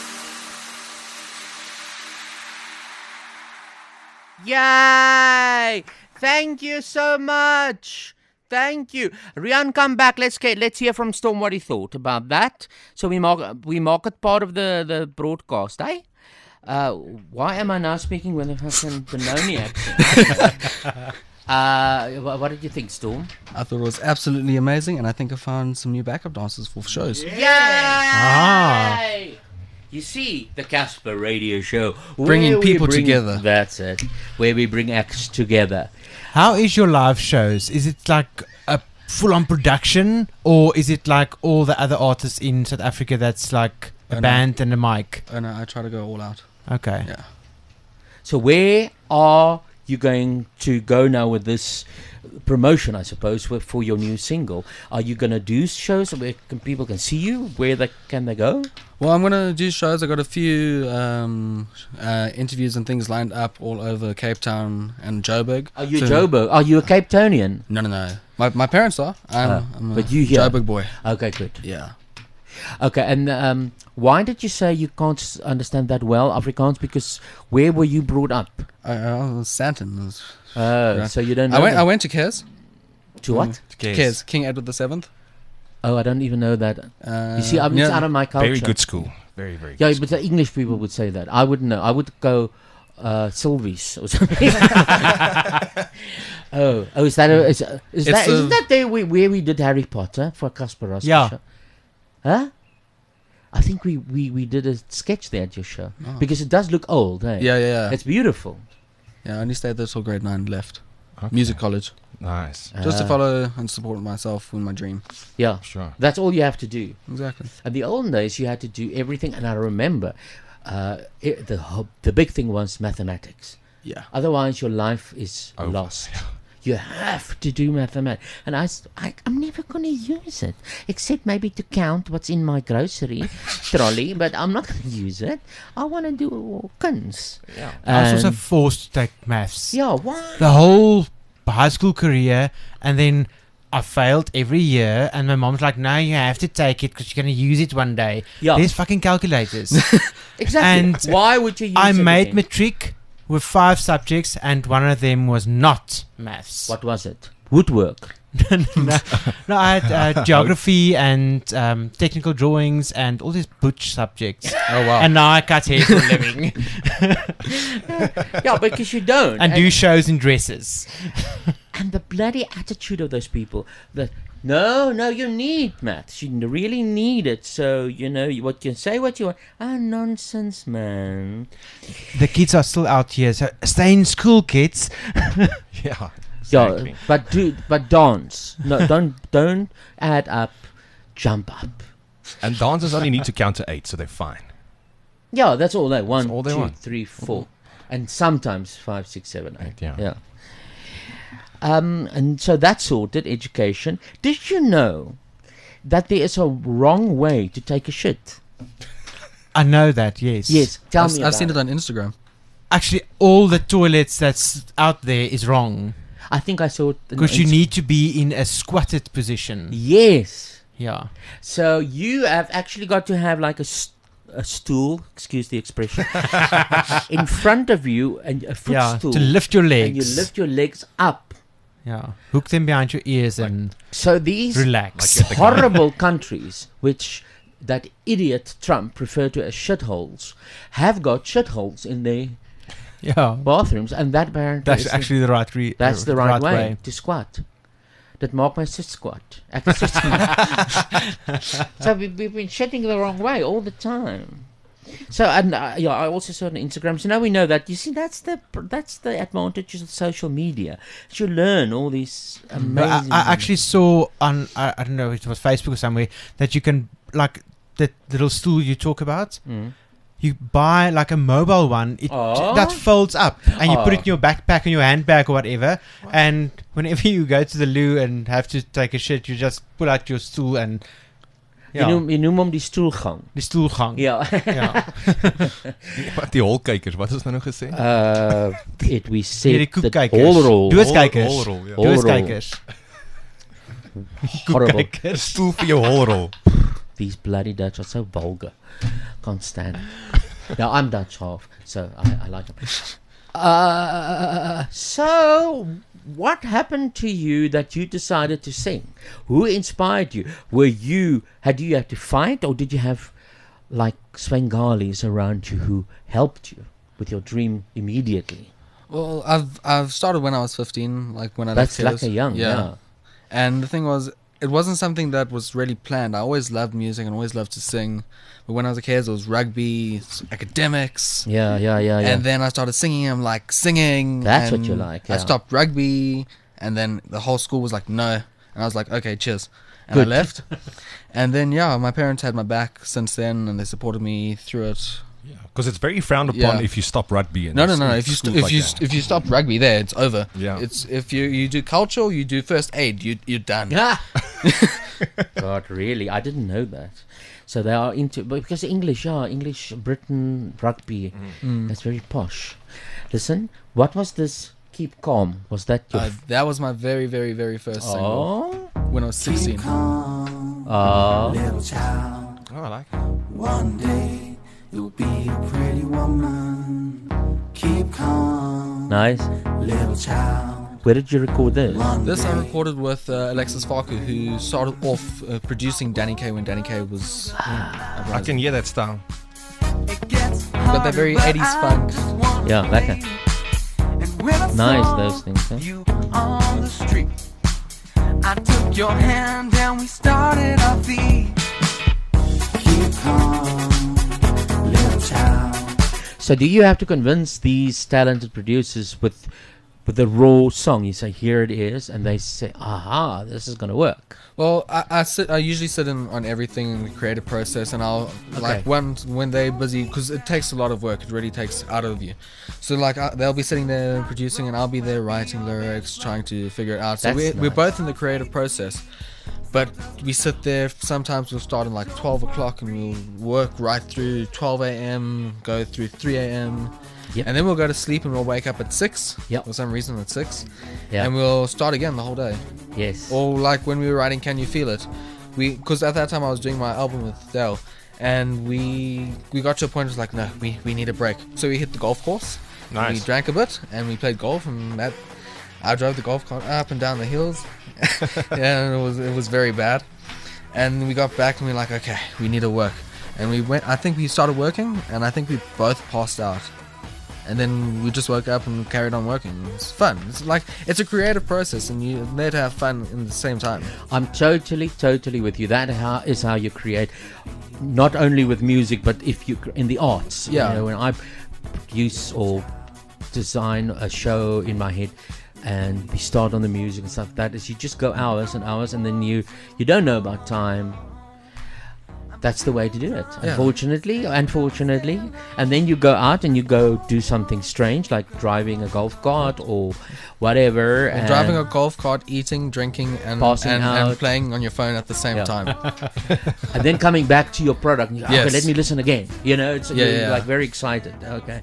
Yay! Thank you so much. Thank you. Rian, come back. Let's hear from Storm what he thought about that. So we mark it part of the broadcast, eh? Why am I now speaking with a fucking Benoni accent? What did you think, Storm? I thought it was absolutely amazing, and I think I found some new backup dancers for shows. Yay! Ah. You see, the Casper Radio Show. Bringing where we people together. That's it. Where we bring acts together. How is your live shows? Is it like a full-on production, or is it like all the other artists in South Africa that's like a band and a mic? Oh no, I try to go all out. Okay. Yeah. So where are you going to go now with this promotion, I suppose, for your new single? Are you going to do shows where people can see you? Where can they go? Well, I'm going to do shows. I got a few interviews and things lined up all over Cape Town and Joburg. Are you Joburg? Are you a Cape Townian? No. My parents are. I'm but a you here? Joburg boy. Okay, good. Yeah. Okay, and why did you say you can't understand that well Afrikaans? Because where were you brought up? I was Santon. So you don't know. I went to Kes. To what? Kes, King Edward VII. Oh, I don't even know that. You see, it's out of my culture. Very good school. Very, very good. Yeah, but the English people would say that. I wouldn't know. I would go Sylvies or something. Is that isn't that there where we did Harry Potter for Casper Ross? Yeah. Show? Huh? I think we did a sketch there at your show because it does look old. Eh? Yeah. It's beautiful. Yeah, I only stayed there till grade 9 left. Okay. Music college. Nice. Just to follow and support myself in my dream. Yeah, Sure. That's all you have to do. Exactly. In the old days, you had to do everything, and I remember the big thing was mathematics. Yeah. Otherwise, your life is lost. You have to do mathematics. And I'm never going to use it, except maybe to count what's in my grocery trolley, but I'm not going to use it. I want to do kuns. Yeah. I was also forced to take maths. Yeah, why? The whole high school career, and then I failed every year, and my mom's like, no, you have to take it because you're going to use it one day. Yeah. There's fucking calculators. Exactly. And why would you use I it made again? matric with 5 subjects, and one of them was not maths. What was it? Woodwork. No, I had geography and technical drawings and all these butch subjects. Oh, wow. And now I cut hair for a living. Yeah, because you don't. And do shows in dresses. And the bloody attitude of those people that no, you need maths. You really need it. So, what you say what you want. Nonsense, man. The kids are still out here, so stay in school, kids. Yeah. Exactly. Yeah, but dance. No, don't add up, jump up. And dancers only need to count to 8, so they're fine. Yeah, that's all they want. That's all they 2, want. 3, 4, and sometimes 5, 6, 7, 8. Yeah. And so that's sorted. Education. Did you know that there is a wrong way to take a shit? I know that. Yes. Yes. Tell me. I've seen it on Instagram. Actually, all the toilets that's out there is wrong. I think I saw it. Because you need to be in a squatted position. Yes. Yeah. So you have actually got to have like a stool, excuse the expression, in front of you, and a footstool. To lift your legs. And you lift your legs up. Yeah. Hook them behind your ears and so these relax. Horrible countries, which that idiot Trump referred to as shitholes, have got shitholes in their bathrooms, and that apparently that's actually the right that's the right way to squat. That maak my sit squat. So we've been shitting the wrong way all the time. So and I also saw on Instagram. So now we know that. You see, that's the advantages of social media. You learn all these amazing. I actually saw on I don't know, it was Facebook or somewhere, that you can, like the little stool you talk about. You buy like a mobile one that folds up, and you put it in your backpack or your handbag or whatever. And whenever you go to the loo and have to take a shit, you just pull out your stool and. Ja. Je noem hom die stoelgang. Die stoelgang. Ja. Wat die holkykers, wat is nou nog gesê? We said die koekkykers. Dooskykers. Dooskykers. Horrible. Stoel vir jou holrol. These bloody Dutch are so vulgar. Can't stand. Now I'm Dutch half, so I like them. So what happened to you that you decided to sing? Who inspired you? Had you to fight, or did you have like Swengalis around you who helped you with your dream immediately? Well, I've started when I was 15, like when I left left like a young, yeah. And the thing was, it wasn't something that was really planned. I always loved music and always loved to sing. But when I was a kid, it was rugby, academics. Yeah. And then I started singing. I'm like singing. That's what you like. Yeah. I stopped rugby, and then the whole school was like, no. And I was like, okay, cheers. And Good. I left. And then, my parents had my back since then, and they supported me through it. Yeah, because it's very frowned upon if you stop rugby. And No. If you stop rugby, there it's over. Yeah. It's if you do cultural, you do first aid, you're done. God, really? I didn't know that. So they are into because English, Britain rugby. That's very posh. Listen, what was this? Keep Calm. Was that your? That was my very, very, very first single when I was 16. Keep calm, little child. Oh, I like it. One day you'll be a pretty woman. Keep calm. Nice. Little child. Where did you record this? This I recorded with Alexis Farku, who started off producing Danny Kaye when Danny Kaye was. I can hear that style. Got that very 80s funk. Yeah, lekker. Nice, those things. Huh? You on the street. I took your hand and we started our feet. Keep calm, little child. So do you have to convince these talented producers with with a raw song. You say, here it is, and they say, aha, this is going to work. Well, I usually sit in on everything in the creative process, and I'll like when they're busy, because it takes a lot of work. It really takes out of you. So like they'll be sitting there producing, and I'll be there writing lyrics, trying to figure it out. So we're both in the creative process, but we sit there. Sometimes we'll start at like 12 o'clock, and we'll work right through 12 a.m., go through 3 a.m. Yep. And then we'll go to sleep, and we'll wake up at 6. Yep. For some reason at 6. Yep. And we'll start again the whole day. Yes. Or like when we were writing Can You Feel It? Because at that time I was doing my album with Dale, and we got to a point where it was like, no, we need a break. So we hit the golf course. Nice. We drank a bit, and we played golf, and that I drove the golf cart up and down the hills. Yeah, and it was very bad. And we got back, and we were like, okay, we need to work. And we went. I think we started working, and I think we both passed out. And then we just woke up and carried on working. It's fun. It's a creative process, and you're there to have fun in the same time. I'm totally with you. That is how you create, not only with music, but if you in the arts. Yeah. You know, when I produce or design a show in my head, and we start on the music and stuff, that is, you just go hours and hours, and then you don't know about time. That's the way to do it, yeah. Unfortunately. And then you go out and you go do something strange, like driving a golf cart or whatever. Or driving a golf cart, eating, drinking, and playing on your phone at the same time. And then coming back to your product, and yes. Okay, let me listen again. You know, you're like very excited. Okay.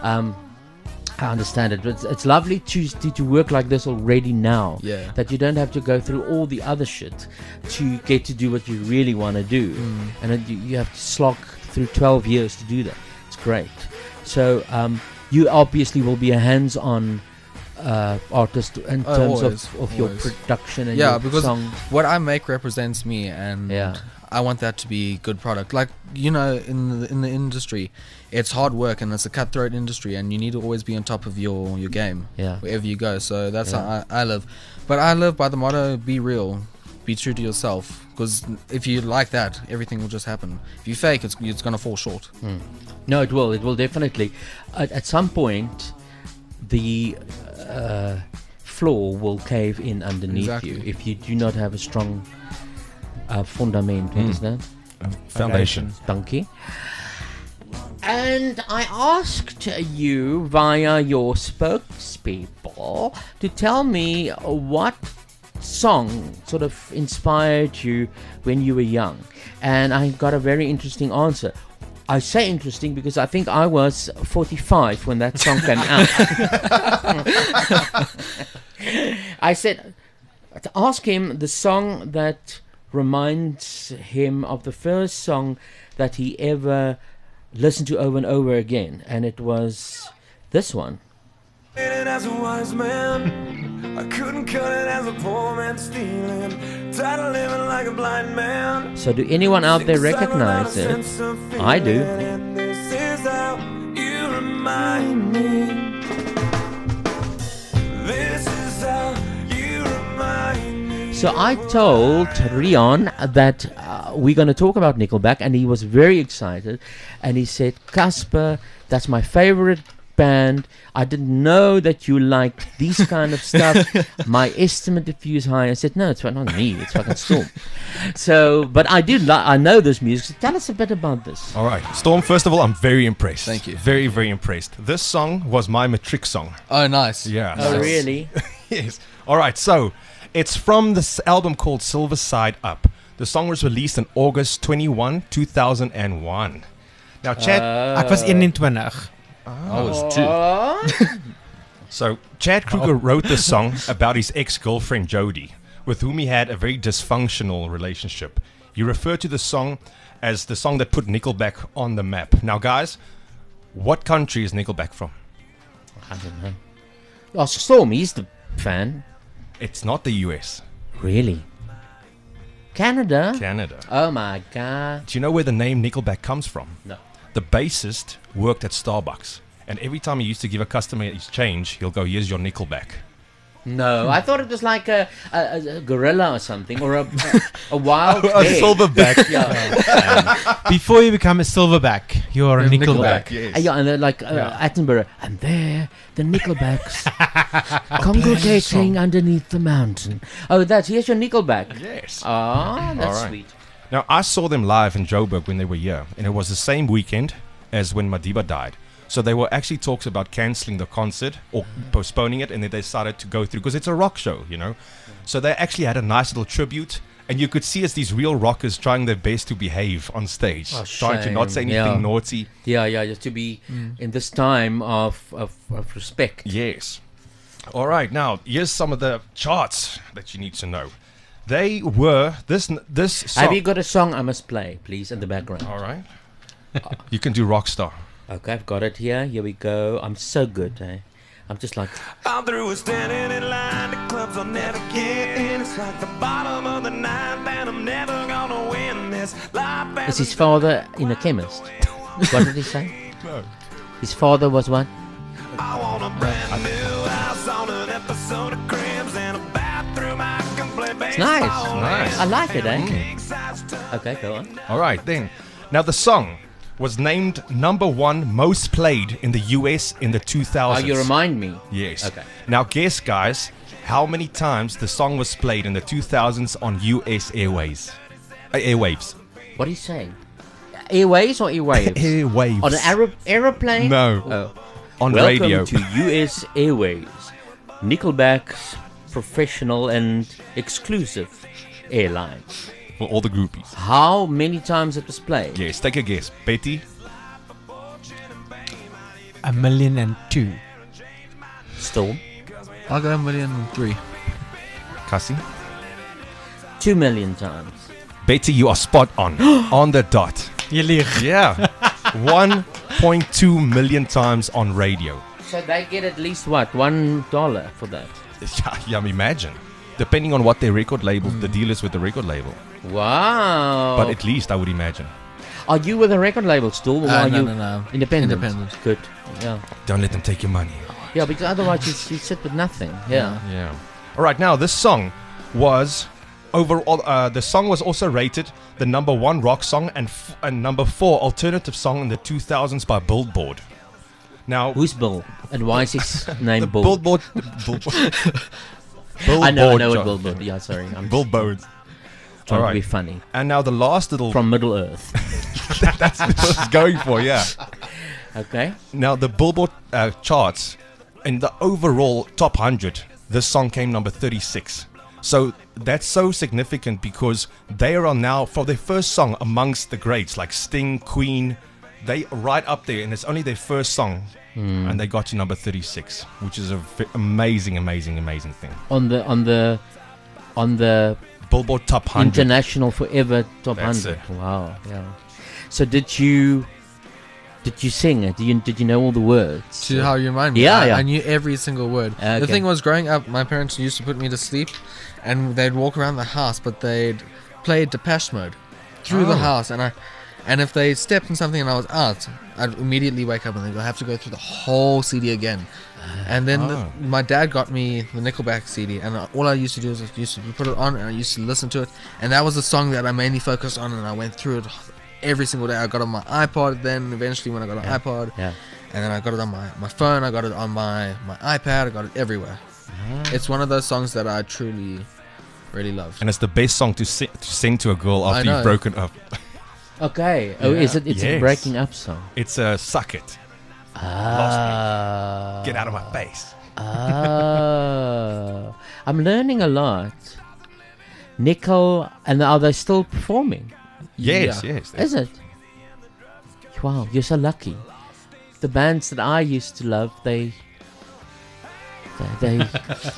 I understand it, but it's lovely to work like this already now. Yeah. That you don't have to go through all the other shit to get to do what you really want to do, and then you have to slog through 12 years to do that. It's great. So you obviously will be a hands-on artist in terms of your production and your because song. What I make represents me, and I want that to be good product. Like, you know, in the industry, it's hard work, and it's a cutthroat industry, and you need to always be on top of your game wherever you go. So that's how I live. But I live by the motto, be real, be true to yourself, because if you like that, everything will just happen. If you fake, it's going to fall short. No, it will definitely. At some point, the floor will cave in underneath you if you do not have a strong fundament. What is that? Foundation. Donkey. And I asked you via your spokespeople to tell me what song sort of inspired you when you were young. And I got a very interesting answer. I say interesting because I think I was 45 when that song came out. I said, to ask him the song that reminds him of the first song that he ever listened to over and over again, and it was this one. As a wise man, I couldn't cut it as a poor man stealing, tired of living like a blind man. So do anyone out there recognize it? I do. And this is how you remind me. This is how you remind me. So I told Rion that we're going to talk about Nickelback, and he was very excited, and he said, Casper, that's my favorite band. I didn't know that you liked these kind of stuff. My estimate of you is high. I said, no, it's not me, it's fucking Storm. So, but I know this music, so tell us a bit about this. All right, Storm, first of all, I'm very impressed. Thank you. Very, very impressed. This song was my matric song. Oh, nice. Yeah. Oh, really? Yes. All right, so it's from this album called Silver Side Up. The song was released on August 21, 2001. Now, Chad... Ek was 21. I was 2. So, Chad Kruger wrote this song about his ex-girlfriend Jody, with whom he had a very dysfunctional relationship. He referred to the song as the song that put Nickelback on the map. Now, guys, what country is Nickelback from? I don't know. Oh, Storm, he's the fan. It's not the US. Really? Canada? Canada. Oh my god. Do you know where the name Nickelback comes from? No. The bassist worked at Starbucks, and every time he used to give a customer his change, he'll go, here's your Nickelback. No, I thought it was like a gorilla or something, or a wild a silverback. Yeah. Before you become a silverback, You're a Nickelback. Yeah, and they're like Attenborough. And there, the Nickelbacks congregating underneath the mountain. Oh, here's your Nickelback. Yes. Ah, that's All right. sweet. Now, I saw them live in Joburg when they were here, and it was the same weekend as when Madiba died. So there were actually talks about cancelling the concert or postponing it, and then they decided to go through, because it's a rock show, you know. So they actually had a nice little tribute, and you could see as these real rockers trying their best to behave on stage, trying to not say anything naughty. Yeah, just to be in this time of respect. Yes. All right, now, here's some of the charts that you need to know. They were, this song. Have you got a song I must play, please, in the background? All right. You can do Rockstar. Okay, I've got it here. Here we go. I'm so good, eh? I'm just like... I'm through with standing in line. The clubs I'll never get in. It's like the bottom of the ninth, and I'm never gonna win this. Is his father in a chemist? What did he say? No. His father was what? I want a brand new house on an episode of Cribs and a bathroom I can play baseball. It's nice. I like it, eh? Okay, go on. All right, then. Now, the song was named #1 most played in the US in the 2000s. Oh, you remind me. Yes. Okay. Now, guess, guys, how many times the song was played in the 2000s on US airwaves? What are you saying? Airways or airwaves? Airwaves. On an aeroplane? No. Oh. On Welcome radio. to US Airways, Nickelback's professional and exclusive airline. For all the groupies. How many times it was played? Yes, take a guess. Betty? 1,000,002. Storm? I'll go 1,000,003. Cassie? 2 million times. Betty, you are spot on. On the dot. You lieg. Yeah. 1.2 million times on radio. So they get at least what? $1 for that? Yeah, imagine. Depending on what their record label, the deal is with the record label. Wow. But at least I would imagine. Are you with a record label still? Or are you no. Independent? Independent. Good. Yeah. Don't let them take your money. Yeah, because otherwise you sit with nothing. Yeah. Yeah. All right, now this song was overall. The song was also rated the #1 rock song and #4 alternative song in the 2000s by Billboard. Now, who's Bill and why is his name Bill? Billboard. I know John. what Billboard. Yeah, sorry. I'm Billboard. trying to be funny. And now the last little from Middle Earth. That's what I was going for. Yeah. Okay. Now the Billboard charts in the overall top 100. This song came number 36. So that's so significant because they are now, for their first song, amongst the greats like Sting, Queen. They are right up there, and it's only their first song, and they got to number 36, which is a amazing thing. On the Billboard Top 100 International Forever Top That's 100. it. Wow. Yeah. So did you sing it? Did you know all the words? To how you remind me. Yeah, I knew every single word. Okay. The thing was, growing up, my parents used to put me to sleep, and they'd walk around the house, but they'd play Depeche Mode through the house, and if they stepped in something and I was out, I'd immediately wake up and they'd go, I have to go through the whole CD again. And then my dad got me the Nickelback CD, and all I used to do is I used to put it on and I used to listen to it, and that was the song that I mainly focused on, and I went through it every single day. I got it on my iPod then, eventually when I got an iPod, and then I got it on my phone, I got it on my iPad, I got it everywhere. It's one of those songs that I truly, really love. And it's the best song to sing to a girl after you've broken up. Okay. Oh, is it? It's a breaking up song. It's a Suck It. Lost me. Get out of my face. I'm learning a lot. Nickel, and are they still performing? Yes. Is it? Wow, you're so lucky. The bands that I used to love, they Dead.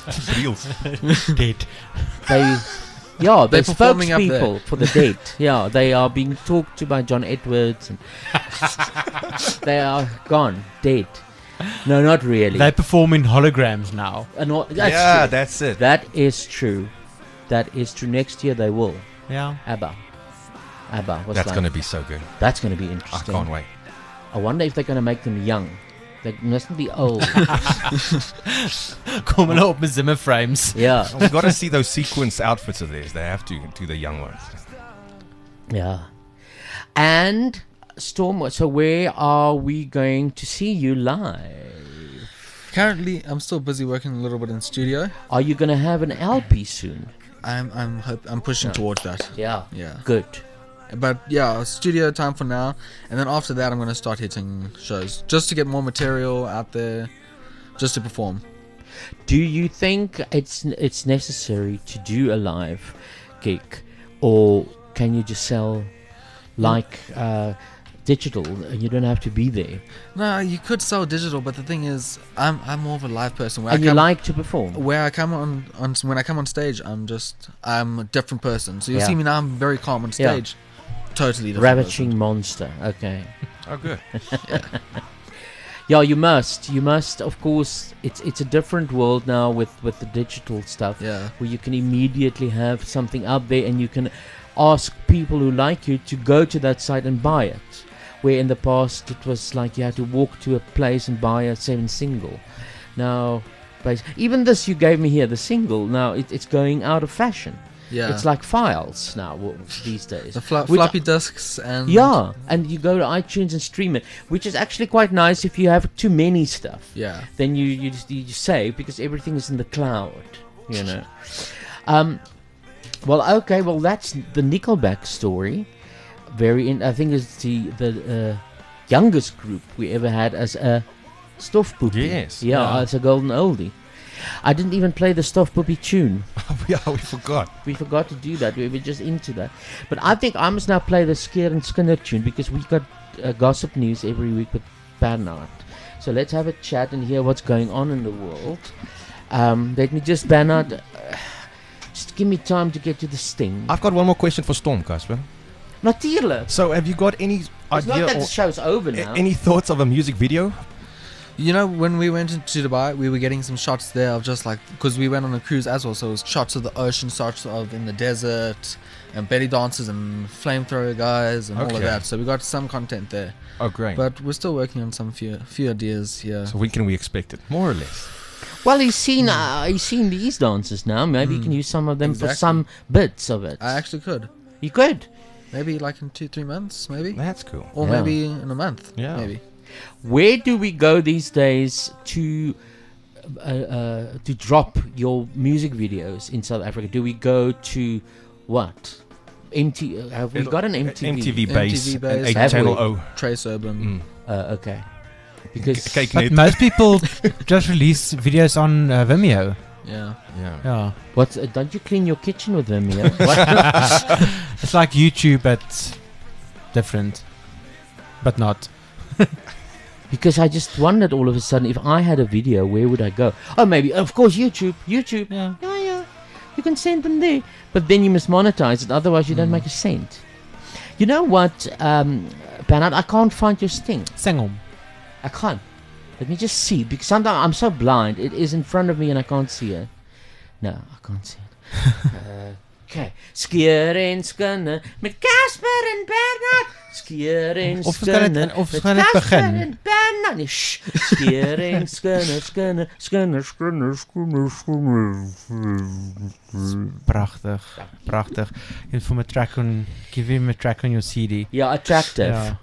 Yeah, They're there's performing up spokespeople there. for the dead. Yeah, they are being talked to by John Edwards, and they are gone, dead. No, not really. They perform in holograms now. And that's it. That is true. That is true. Next year they will. Yeah. ABBA. What's That's that? going to be so good. That's going to be I interesting. can't wait. I wonder if they're going to make them young. They mustn't be old. Kom hulle op met Zimmer frames. Yeah. We've got to see those sequence outfits of theirs. They have to do the young ones. Yeah. And Storm, so where are we going to see you live? Currently, I'm still busy working a little bit in studio. Are you going to have an LP soon? I'm pushing towards that. Yeah. Yeah. Good. But yeah, studio time for now, and then after that, I'm going to start hitting shows just to get more material out there, just to perform. Do you think it's necessary to do a live gig, or can you just sell like digital and you don't have to be there? No, you could sell digital, but the thing is, I'm more of a live person. And you like to perform? Where I come on when I come on stage, I'm a different person. So you'll see me now. I'm very calm on stage. Totally different. Ravaging person. monster. Okay. Oh, good. Yeah, you must. Of course, it's a different world now with the digital stuff. Yeah. Where you can immediately have something up there, and you can ask people who like you to go to that site and buy it. Where in the past it was like you had to walk to a place and buy a 7 single. Now, even this you gave me here, the single, now it's going out of fashion. Yeah. It's like files now these days. The floppy disks and... Yeah, and you go to iTunes and stream it, which is actually quite nice if you have too many stuff. Yeah. Then you save, because everything is in the cloud, you know. Well, okay, that's the Nickelback story. I think it's the youngest group we ever had as a Stofpoepie. Yes. Yeah, as a golden oldie. I didn't even play the Stofpoepie tune. Yeah, we forgot. We forgot to do that. We were just into that. But I think I must now play the Skeer and Skinner tune, because we got gossip news every week with Bernard. So let's have a chat and hear what's going on in the world. Let me just, Bernard, just give me time to get to the sting. I've got one more question for Storm, Casper. Natuurlijk. So have you got any It's idea not that or the show's over now. any thoughts of a music video? You know, when we went into Dubai, we were getting some shots there of just like, because we went on a cruise as well, so it was shots of the ocean, shots of in the desert, and belly dancers and flamethrower guys and all of that. So we got some content there. Oh, great. But we're still working on some few ideas here. So when can we expect it? More or less? Well, he's seen these dancers now. Maybe you can use some of them for some bits of it. I actually could. You could? Maybe like in 2-3 months, maybe. That's cool. Or maybe in a month. Yeah. Maybe. Where do we go these days to drop your music videos in South Africa? Do we go to what? Have we got an MTV? MTV base, and 8 Have Channel we? O. Trace Urban. Okay. Because But most people just release videos on Vimeo. Yeah. Yeah. What? Don't you clean your kitchen with Vimeo? It's like YouTube, but different, but not. Because I just wondered all of a sudden, if I had a video, where would I go? Oh, maybe, of course, YouTube. Yeah. Yeah. You can send them there. But then you must monetize it, otherwise you don't make a cent. You know what, Bernard, I can't find your sting. Sing on. I can't. Let me just see, because sometimes I'm so blind. It is in front of me and I can't see it. No, I can't see it. Okay. Skeer en Skinner met Casper en Bernard. Skeer en Skinner met Casper en Bernard. Nee, shh. Skeer en Skinner. Prachtig. And for my track on, give him a track on your CD. Yeah, attractive. Yeah.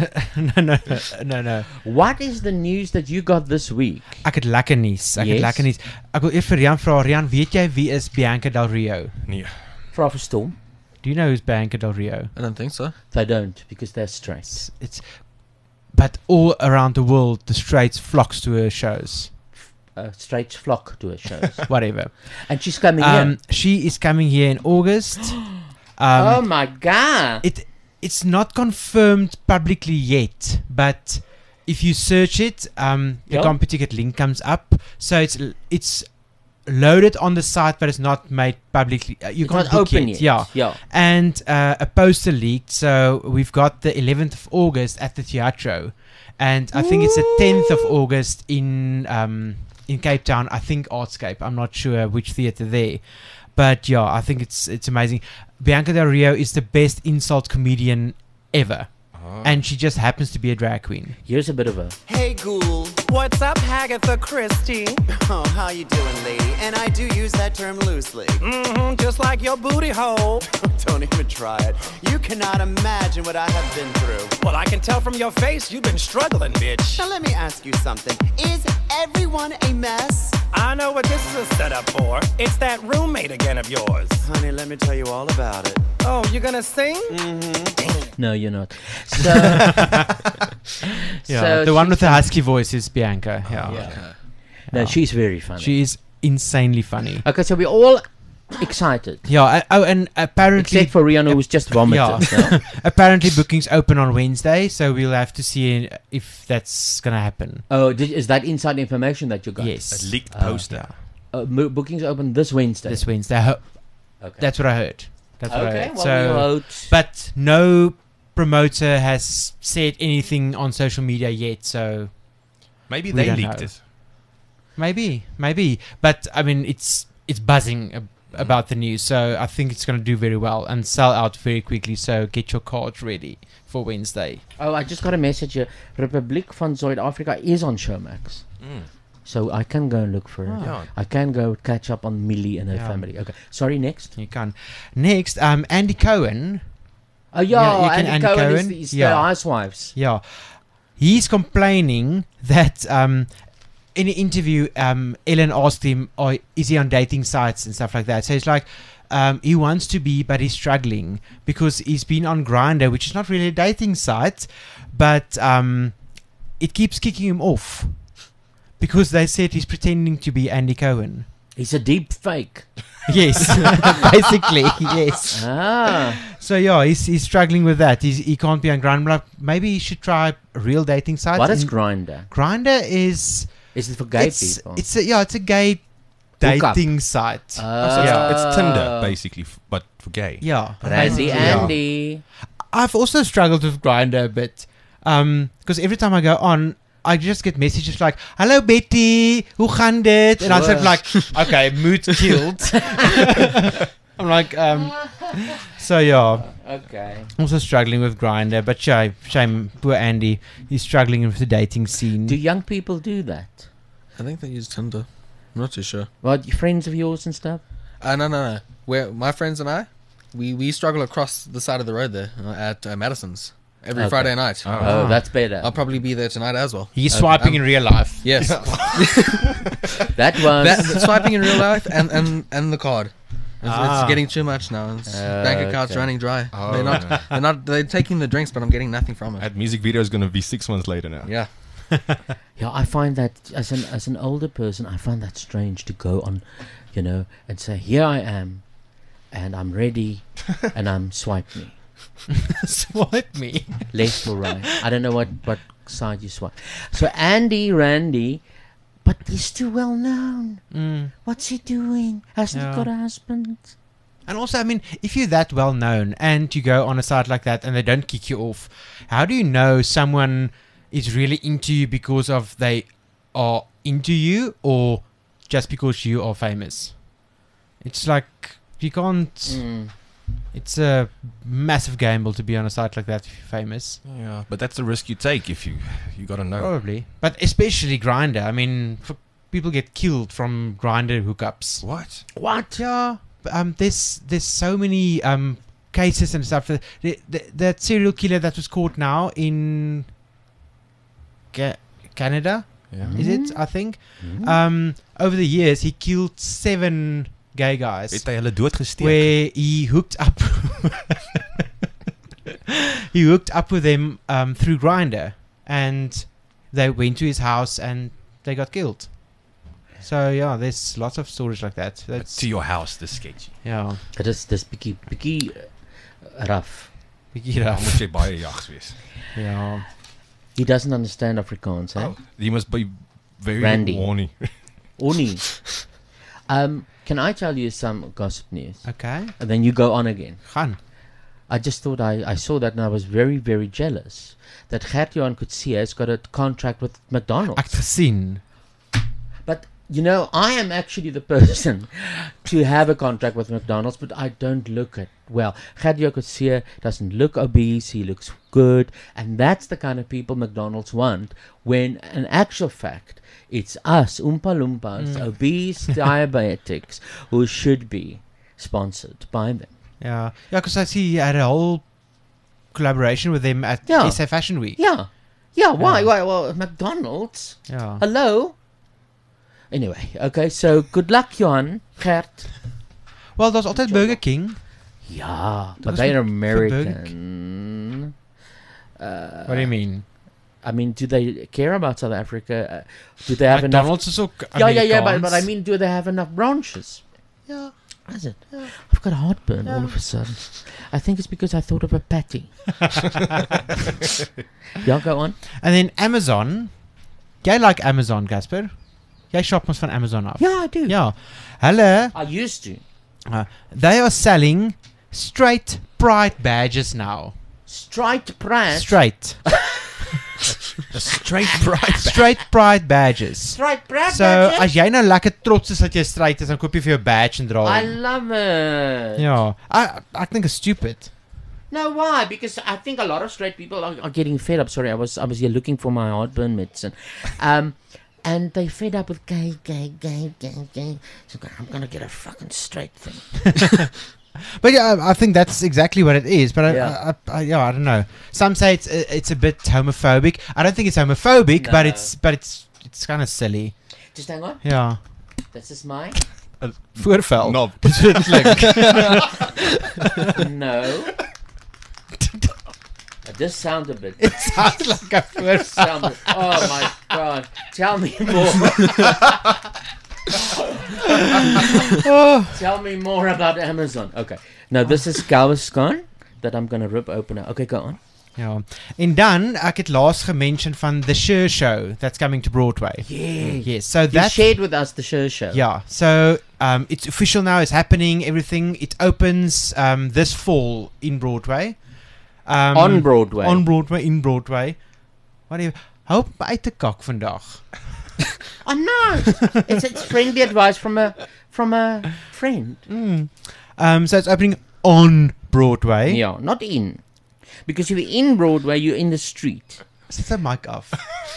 No. What is the news that you got this week? Ek het lekker nuus. Ek wil eers vir Rian vra. Rian, weet jy wie is Bianca Del Rio? Nee. Vra vir Storm. Do you know who's Bianca Del Rio? I don't think so. They don't, because they're straight. But all around the world, the straights flocks to her shows. Straight flock to her shows. Whatever. And she's coming here. She is coming here in August. Oh my God. It's not confirmed publicly yet, but if you search it, the CompuTicket link comes up. So it's loaded on the site, but it's not made publicly. You can't not open yet. yet. Yeah. And a poster leaked. So we've got the 11th of August at the Teatro, and I think it's the 10th of August in Cape Town. I think Artscape. I'm not sure which theater there. But yeah, I think it's amazing. Bianca Del Rio is the best insult comedian ever. And she just happens to be a drag queen. Here's a bit of a... Hey, ghoul, What's up, Agatha Christie? Oh, how you doing, lady? And I do use that term loosely. Mm-hmm, just like your booty hole. Don't even try it. You cannot imagine what I have been through. Well, I can tell from your face you've been struggling, bitch. Now let me ask you something. Is everyone a mess? I know what this is a setup for. It's that roommate again of yours. Honey, let me tell you all about it. Oh, you're gonna sing? Mm-hmm. No, you're not. So, Yeah, so the one with the she's- husky voice is Bianca. Yeah. No, she's very funny. She is insanely funny. Okay, so we're all excited. Yeah. And apparently, Except for Rihanna, who's just vomited. Yeah. Apparently, bookings open on Wednesday, so we'll have to see if that's gonna happen. Oh, is that inside information that you got? Yes. A leaked poster. Bookings open this Wednesday. This Wednesday. Okay. That's what I heard. That's what I Okay, heard. well, So, we'll hope- but no promoter has said anything on social media yet. So Maybe we they don't leaked know. it. Maybe. But I mean, it's buzzing about the news, so I think it's going to do very well and sell out very quickly. So get your cards ready for Wednesday. Oh, I just got a message here. Republiek van Zuid-Afrika is on Showmax. So I can go and look for it. Yeah. I can go catch up on Millie and her Yeah. family. Okay. Sorry, next. You can. Next, Andy Cohen. Oh, yeah, you can Andy Cohen is the Housewives. Yeah. He's complaining that in an interview, Ellen asked him, is he on dating sites and stuff like that? So it's like, he wants to be, but he's struggling because he's been on Grindr, which is not really a dating site, but it keeps kicking him off because they said he's pretending to be Andy Cohen. He's a deep fake. Yes, basically, yes. Ah. So yeah, he's struggling with that. He can't be on Grindr. Maybe he should try a real dating site. What is Grindr? Grindr is it for gay people? It's a gay Hookup. dating site. So it's Tinder, basically, but for gay. Yeah. Randy, basically, Andy. I've also struggled with Grindr a bit because every time I go on, I just get messages like, "Hello Betty, hoe gaan dit?" And I was like, "Okay, mood killed." I'm like, so yeah. Okay. Also struggling with Grindr, but shame, poor Andy. He's struggling with the dating scene. Do young people do that? I think they use Tinder. I'm not too sure. What, friends of yours and stuff? No. Where my friends and I, we struggle across the side of the road there at Madison's every Okay. Friday night. Oh, that's better. I'll probably be there tonight as well. He's swiping in real life. Yes. That was swiping in real life and the card. It's getting too much now. Bank account's okay. running dry. Oh, They're taking the drinks, but I'm getting nothing from it. That music video is going to be 6 months later now. Yeah. Yeah, I find that as an older person, I find that strange to go on, and say, "Here I am, and I'm ready, and I'm swipe me." Swipe me. Left or right? I don't know what side you swipe. So Randy, but he's too well known. What's he doing? Hasn't he got a husband? And also, I mean, if you're that well known and you go on a site like that and they don't kick you off, how do you know someone is really into you because of they are into you or just because you are famous? It's like you can't. It's a massive gamble to be on a site like that if you're famous. Yeah, but that's the risk you take if you got to know. Probably, but especially Grindr. I mean, people get killed from Grindr hookups. What? Yeah. There's so many cases and stuff. That serial killer that was caught now in Canada, is it? I think. Over the years, he killed 7 gay guys. Het hy hulle doodgesteek? Where he hooked up. He hooked up with them through Grindr, and they went to his house and they got killed. So yeah, there's lots of stories like that. That's to your house, this sketchy. Yeah. Dit is bietjie rough. Bietjie rough. Moet jy baie jags wees. Yeah. He doesn't understand Afrikaans, eh? Oh, you must be very Randy. horny. Horny. Can I tell you some gossip news? Okay. And then you go on again. Gaan. I just thought I saw that and I was very, very jealous that Gert-Johan Coetzee has got a contract with McDonald's. Ek het gesien. But You know, I am actually the person to have a contract with McDonald's, but I don't look at well. Gadio Kutsia doesn't look obese, he looks good, and that's the kind of people McDonald's want, when in actual fact, it's us, Oompa Loompas, obese diabetics, who should be sponsored by them. Yeah, because I see you had a whole collaboration with them at SA Fashion Week. Yeah, why? Well, McDonald's? Yeah. Hello? Anyway, okay, so good luck, Johan, Gert. Well, there's also Burger King. Yeah, Dat but is they're vir American. What do you mean? I mean, do they care about South Africa? Do they have McDonald's enough? is ook Yeah, but Amerikaans. I mean, do they have enough branches? Yeah. Is it? Yeah. I've got a heartburn all of a sudden. I think it's because I thought of a patty. Yeah, go on. And then Amazon. Jy like Amazon, Casper? Jy shop ons van Amazon af. Yeah, I do. Ja. Hulle, I used to. they are selling straight pride badges now. Straight pride? Straight. Straight pride. Straight pride badges. Straight pride So, badges? as jy nou lekker trots is dat jy straight is, dan koop jy vir jou badge en dra I hom. love it. Ja. I think it's stupid. No, why? Because I think a lot of straight people are getting fed up. Sorry, I was here looking for my heartburn medicine. And they fed up with gay. So I'm gonna get a fucking straight thing. But yeah, I think that's exactly what it is. But Yeah. I don't know. Some say it's a bit homophobic. I don't think it's homophobic, but No. it's kind of silly. Just hang on. Yeah. This is my... Voorval. No. No. It does sound a bit... It sounds like a voorval. Oh my god. Tell me more. Tell me more about Amazon. Okay. Now this is Galveston that I'm going to rip open now. Okay, go on. Ja. En dan ek het laas gemention van The Cher Show that's coming to Broadway. Yes. So You that shared with us the show. Yeah. So it's official now. It's happening. Everything. It opens this fall in Broadway. On Broadway. On Broadway. In Broadway. Wat jy hoop uit te kak vandag. Oh no! It's friendly advice from a friend. So it's opening on Broadway. Yeah, not in. Because if you're in Broadway, you're in the street. Sit the mic off.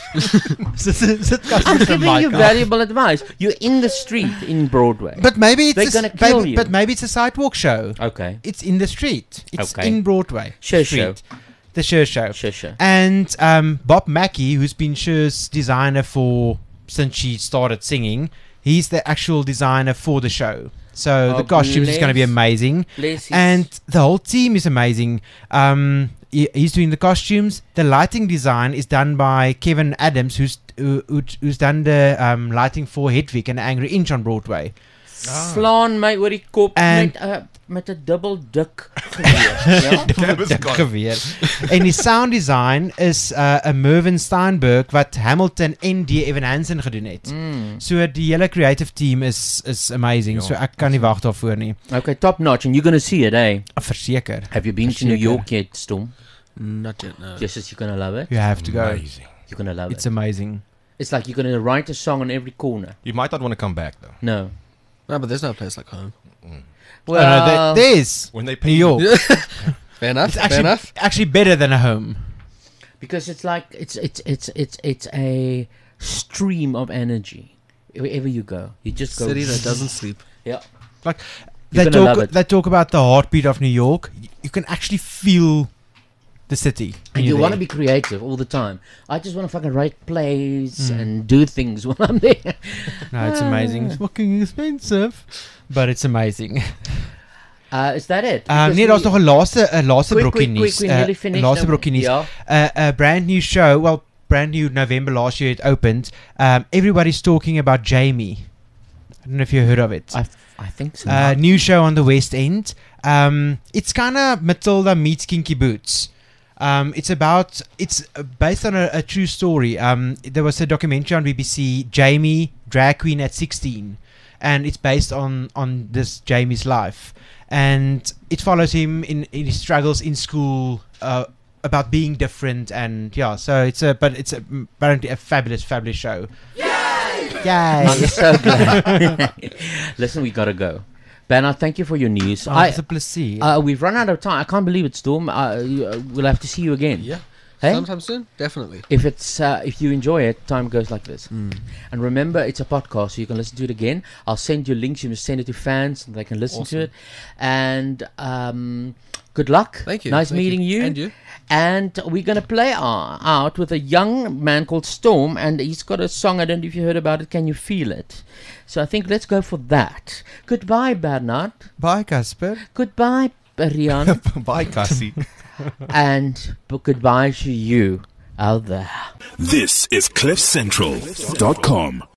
I'm giving you valuable advice. You're in the street in Broadway. But maybe it's They're gonna kill you. But maybe it's a sidewalk show. Okay. It's in the street. It's Okay. in Broadway. Cher Street. Show. The Cher Show. Cher Show. And Bob Mackie, who's been Cher's designer since she started singing, he's the actual designer for the show. So Oh, the costumes is going to be bless. amazing. Bless his- And the whole team is amazing. He's doing the costumes. The lighting design is done by Kevin Adams, who's done the lighting for Hedwig and Angry Inch on Broadway. Slaan my oor die kop And- met 'n dubbel dik geweer. Ja? Dik geweer. En die sound design is 'n Mervyn Steinberg wat Hamilton en D. Evan Hansen gedoen het. So die hele creative team is amazing. So ek kan nie wag daarvoor nie. Okay, top notch, and you're going to see it, eh? Verseker. Have you been to New York yet, Storm? Not yet, no. Just as you're going to love it? You have to go. Amazing. You're going to love It's it. amazing. It's like you're going to write a song on every corner. You might not want to come back though. No. No, but there's no place like home. Well, no, there's When they pay New York. Fair enough. It's Fair enough. actually better than a home. because it's like it's a stream of energy. Wherever you go, you just go. City that doesn't sleep. Yeah. Like You're gonna love it. they talk about the heartbeat of New York. You can actually feel the city. And you want to be creative all the time. I just want to fucking write plays and do things when I'm there. No, it's amazing. It's fucking expensive, but it's amazing. Is that it? Nee, daar's nog 'n laaste brokkie nuus. Quick, nearly finished. Laaste brokkie nuus. Yeah. A brand new show. Well, brand new November last year it opened. Everybody's talking about Jamie. I don't know if you heard of it. I think so. New show on the West End. It's kind of Matilda meets Kinky Boots. It's based on a true story. There was a documentary on BBC, Jamie, drag queen at 16, and it's based on this Jamie's life, and it follows him in his struggles in school, about being different, and yeah. So it's apparently a fabulous show. Yay! Yay. I'm so glad. Listen, we gotta go. Bernard, thank you for your news. It's a pleasure. We've run out of time. I can't believe it, Storm. We'll have to see you again. Yeah. Hey? Sometime soon, definitely. If you enjoy it, time goes like this. And remember, it's a podcast, so you can listen to it again. I'll send you links. You must send it to fans, and they can listen to it. And good luck. Thank you. Nice meeting you. And you. And we're going to play out with a young man called Storm, and he's got a song. I don't know if you heard about it. Can you feel it? So I think let's go for that. Goodbye, Bernard. Bye, Casper. Goodbye, Rian. Bye, Cassie. And goodbye to you out there. This is CliffCentral.com.